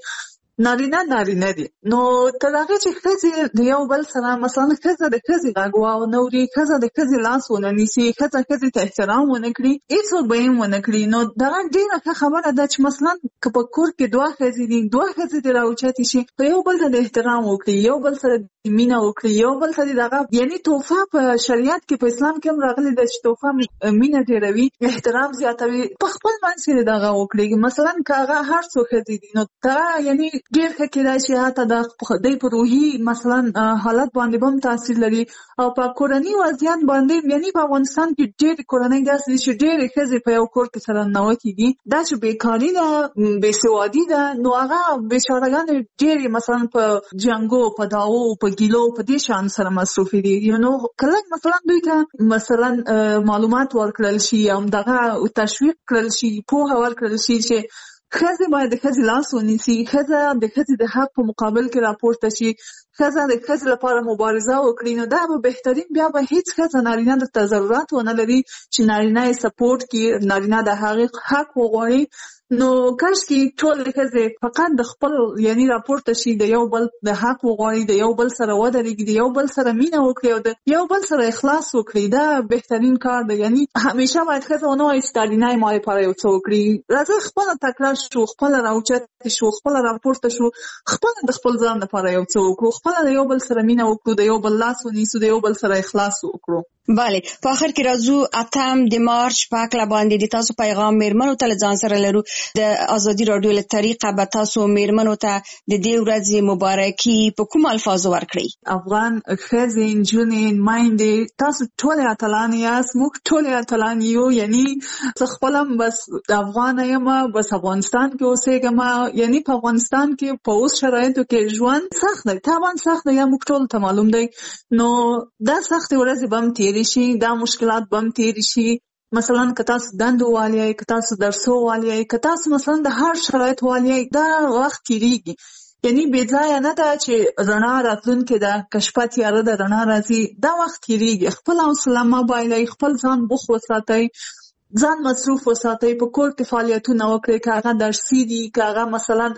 نارینه دي. نو تر هغې چې ښځې د یو بل سره مثلا ښځه د ښځې غږ ونه اوري، ښځه د ښځې لاس ونه نیسي، ښځه ښځې ته احترام ونه کړي، هېڅوک به یې ونه کړي. نو دغه ډېره ښه خبره ده چې مثلا که په کور کې 2 ښځې دي 2 ښځې دې راوچتې شي په یو بل ته د احترام وکړي، یو بل سره مینه وکړي، یو بل سره دغه یعنی تحفه په شریعت کې په اسلام کې هم راغلي ده چې تحفه مینه ډېروي، احترام زیاتوي، په خپل منځ کې دغه وکړي. مثلا که هغه هر څو ښځې دي نو دغه یعنی ډېر ښه کېدای شي حتی د دوی په روحي مثلا حالت باندې به هم تاثیر لري او په کورني وضعیت باندې. یعنی په افغانستان کې ډېرې کورنۍ داسې دي چې ډېرې ښځې په یو کور کې سره ننوتې دي، دا چې بېکاري ده بېسوادي ده نو هغه بېچارهګانې ډېرې مثلا په جنګو په دعوو په ګیلو په دې شان سره مصروفې دي. نو کله مثلا دوی ته مثلا معلومات ورکړل شي او دغه تشویق کړل شي، پوهه ورکړل شي چې ښځې باید د ښځې لاس ونیسي، ښځه د ښځې د حق په مقابل کې راپورته شي، ښځه د ښځې لپاره مبارزه وکړي نو دا به بهترین. بیا به هیڅ ښځه نارینه درته ضرورت ونه لري چې نارینه یې سپورټ کړي، نارینه د هغې حق وغواړي. نو کاشکې ټولې ښځې فقط د خپل یعنی راپورته شي، د یو بل د حق وغواړي، د یو بل سره ودرېږي، د یو بل سره مینه وکړي او د یو بل سره اخلاص وکړي. دا بهترین کار دی. یعنی همیشه باید ښځه ونه وایي چې نارینه یې ما لپاره یو څه وکړي. راځئ خپله تکړه شو، خپله راوچتې شو، خپله راپورته شو، خپله د خپل ځان لپاره یو څه وکړو، خپله د یو بل سره مینه وکړو، د یو بل لاس ونیسو، د یو بل سره اخلاص وکړو. بله په آخر کې راځو 8 د مارچ په هکله باندې د تاسو پیغام میرمنو ته له ځان سره لرو. د ازادي راډیو له طریقه به تاسو میرمنو ته د دې ورځې مبارکي په کوم الفاظو ورکړئ؟ افغان ښځې نجونې میندې تاسو ټولې اتلانې یاست، موږ ټولې اتلانې یو. یعنی زه خپله هم بس افغانه یم، بس افغانستان کې اوسېږم. یعنی په افغانستان کې په اوس شرایطو کې ژوند سخت دی، طبعا سخت دی، یا موږ ټولو ته معلوم دی. نو دا سختې ورځې به هم تېرې شي، دا مشکلات به هم تېرې شي. مثلا که تاسو دندو والیئ، که تاسو درسو والیئ، که تاسو مثلا د هر شرایط والیئ، دا وخت تېرېږي. یعنی بې ځایه نه ده چې رڼا راتلونکې ده، که شپه تیاره ده رڼا راځي، دا وخت تېرېږي. خپل حوصله مه بایلئ، خپل ځان بوخت وساتئ، ځان مصروف وساتئ، په کور کې فعالیتونه وکړئ، که هغه درسي دي، که هغه مثلا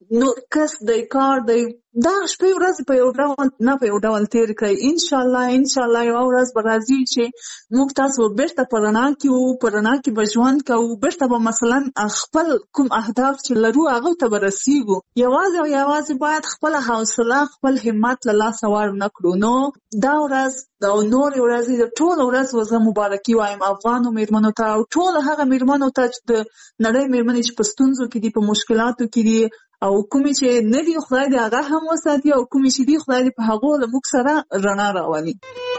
نور کس دی کار دی دا شپې ورځې په یو ډول نه په یو ډول تیر کړئ. انشاءالله یو ورځ به راځي چې موږ تاسو بیرته په رڼا کې به ژوند کوو، بیرته به مثلا خپل کوم اهداف چې لرو هغه ته به رسیږو. یوازې باید خپل حوصله خپل همت له لاسه ور نه کړو. نو دا ورځ او نور ورځې د ټول ورځ زه مبارکي وایم افغانو میرمنو ته او ټول هغه میرمنو ته چې د نړۍ میرمنې چې په ستونزو کې دي، په مشکلاتو کې دي، او کومې چې نه دي خدای دې هغه هم وساتي، او کومې چې دي خدای دې په هغو له موږ سره رڼا راولي.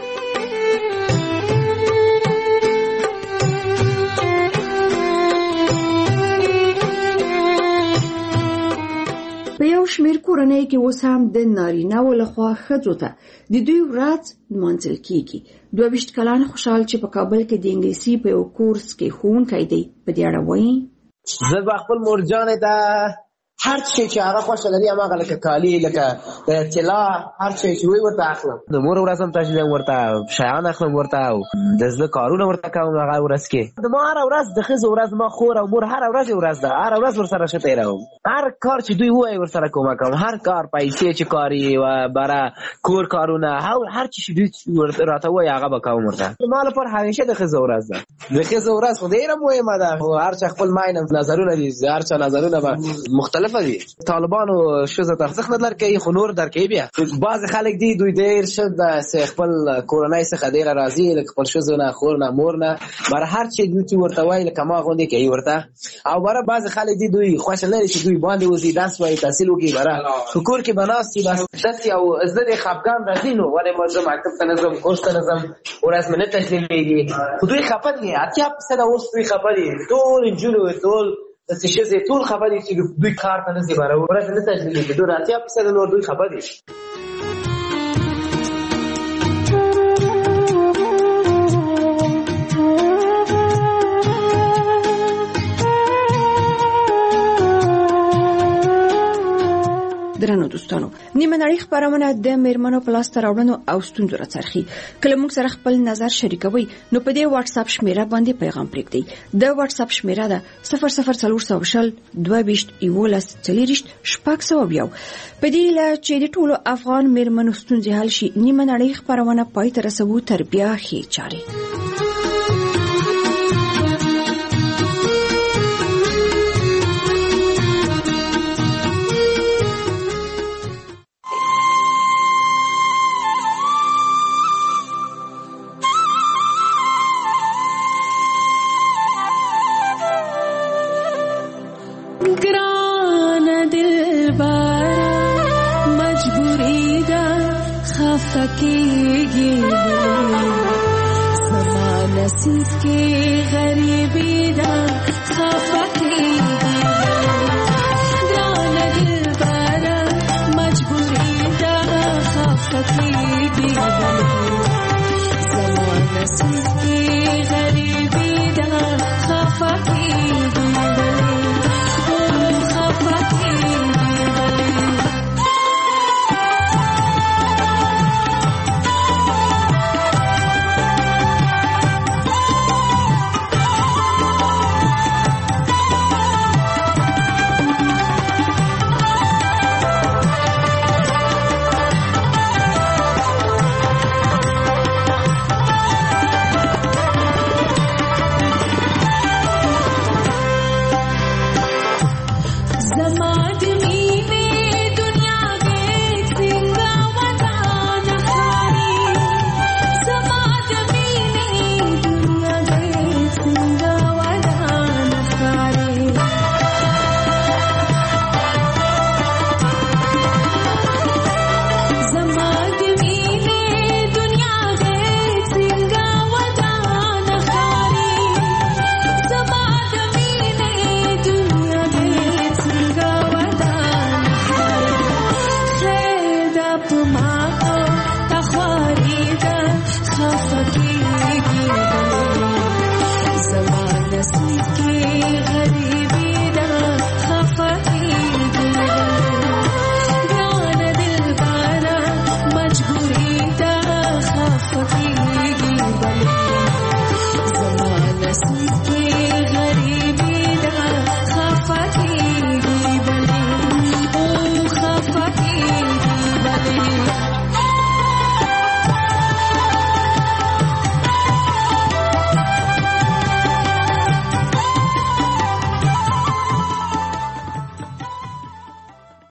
په یو شمېر کورنۍ کې اوس هم د نارینه‌و لخوا ښځو ته د دوی ورځ لمانځل کېږي. 22 کلن خوشحال چې په کابل کې د انګلیسي په یو کورس کې ښوونکی دی په دې اړه وایي زه به خپل مورجانې ته هر شي چې هغه خوښه لري هماغه لکه کالي لکه طلا هر شي چې وي ورته اخلم. د مور ورځ هم تشویم ورته شیان اخلم ورته او د زړه کارونه ورته کوم هغه ورځ کې. د ما هره ورځ د ښځو ورځ ما خور او مور هره ورځ ورځ ده، هره ورځ ورسره ښه تېروم. هر کار چې دوی ووایي ورسره کومک کوم، هر کار پیسې چې کاري و بره کور کارونه هر څه چې دوی راته وایي هغه به کوم ورته. ما لپاره همیشه د ښځو ورځ ده. د ښځو ورځ خو ډېره مهمه ده. هر چا خپل ماینه نظرونه دي، هر چا نظرونه به مختلفه دي. طالبانو ښځو ته ارزښت نه درکوي خو نور درکوي. بیا بعضې خلک دي دوی ډېر ښه خپل کورنۍ څخه ډېره راضي لکه خپل ښځو نه خور نه مور نه بره هر چې دوی چې ورته وایي لکه ما غوندې کوي ورته. او بره بعضې خلک دي دوی خوښه لري چې دوی باندې وځي درس وایي تحصیل وکړي بره په کور کې به ناست وي بس داسې او زه دې خفګان راځي نو ولې زه مکتب ته نه ځم کورس ته نه ځم ورځ مې نه تشلیمېږي خو دوی خفه دي 80% اوس دوی خفه دي ټول نجونې ټول داسې ښځې ټول خفه دي چې دوی کار ته نه ځي بره ورځ نه تشلیمېږي ټول 80% نور دوی خفه دي. درنو دوستانو نیمه نړۍ خبرونه د میرمنو په لاس راوړنو او ستونزو راڅرخي. کله موږ سره خپل نظر شریکوي نو په دې واتس اپ شمیره باندې پیغام پرېږدئ. د واتس اپ شمیره ده 00400 22 11 40 شپږ. په دې له چې د ټولو افغان میرمنو ستونزې حل شي نیمه نړۍ خبرونه پای ته رسوو تر بیا ښې چارې. फकीगी समा नसीब के गरीबी दा फकीगी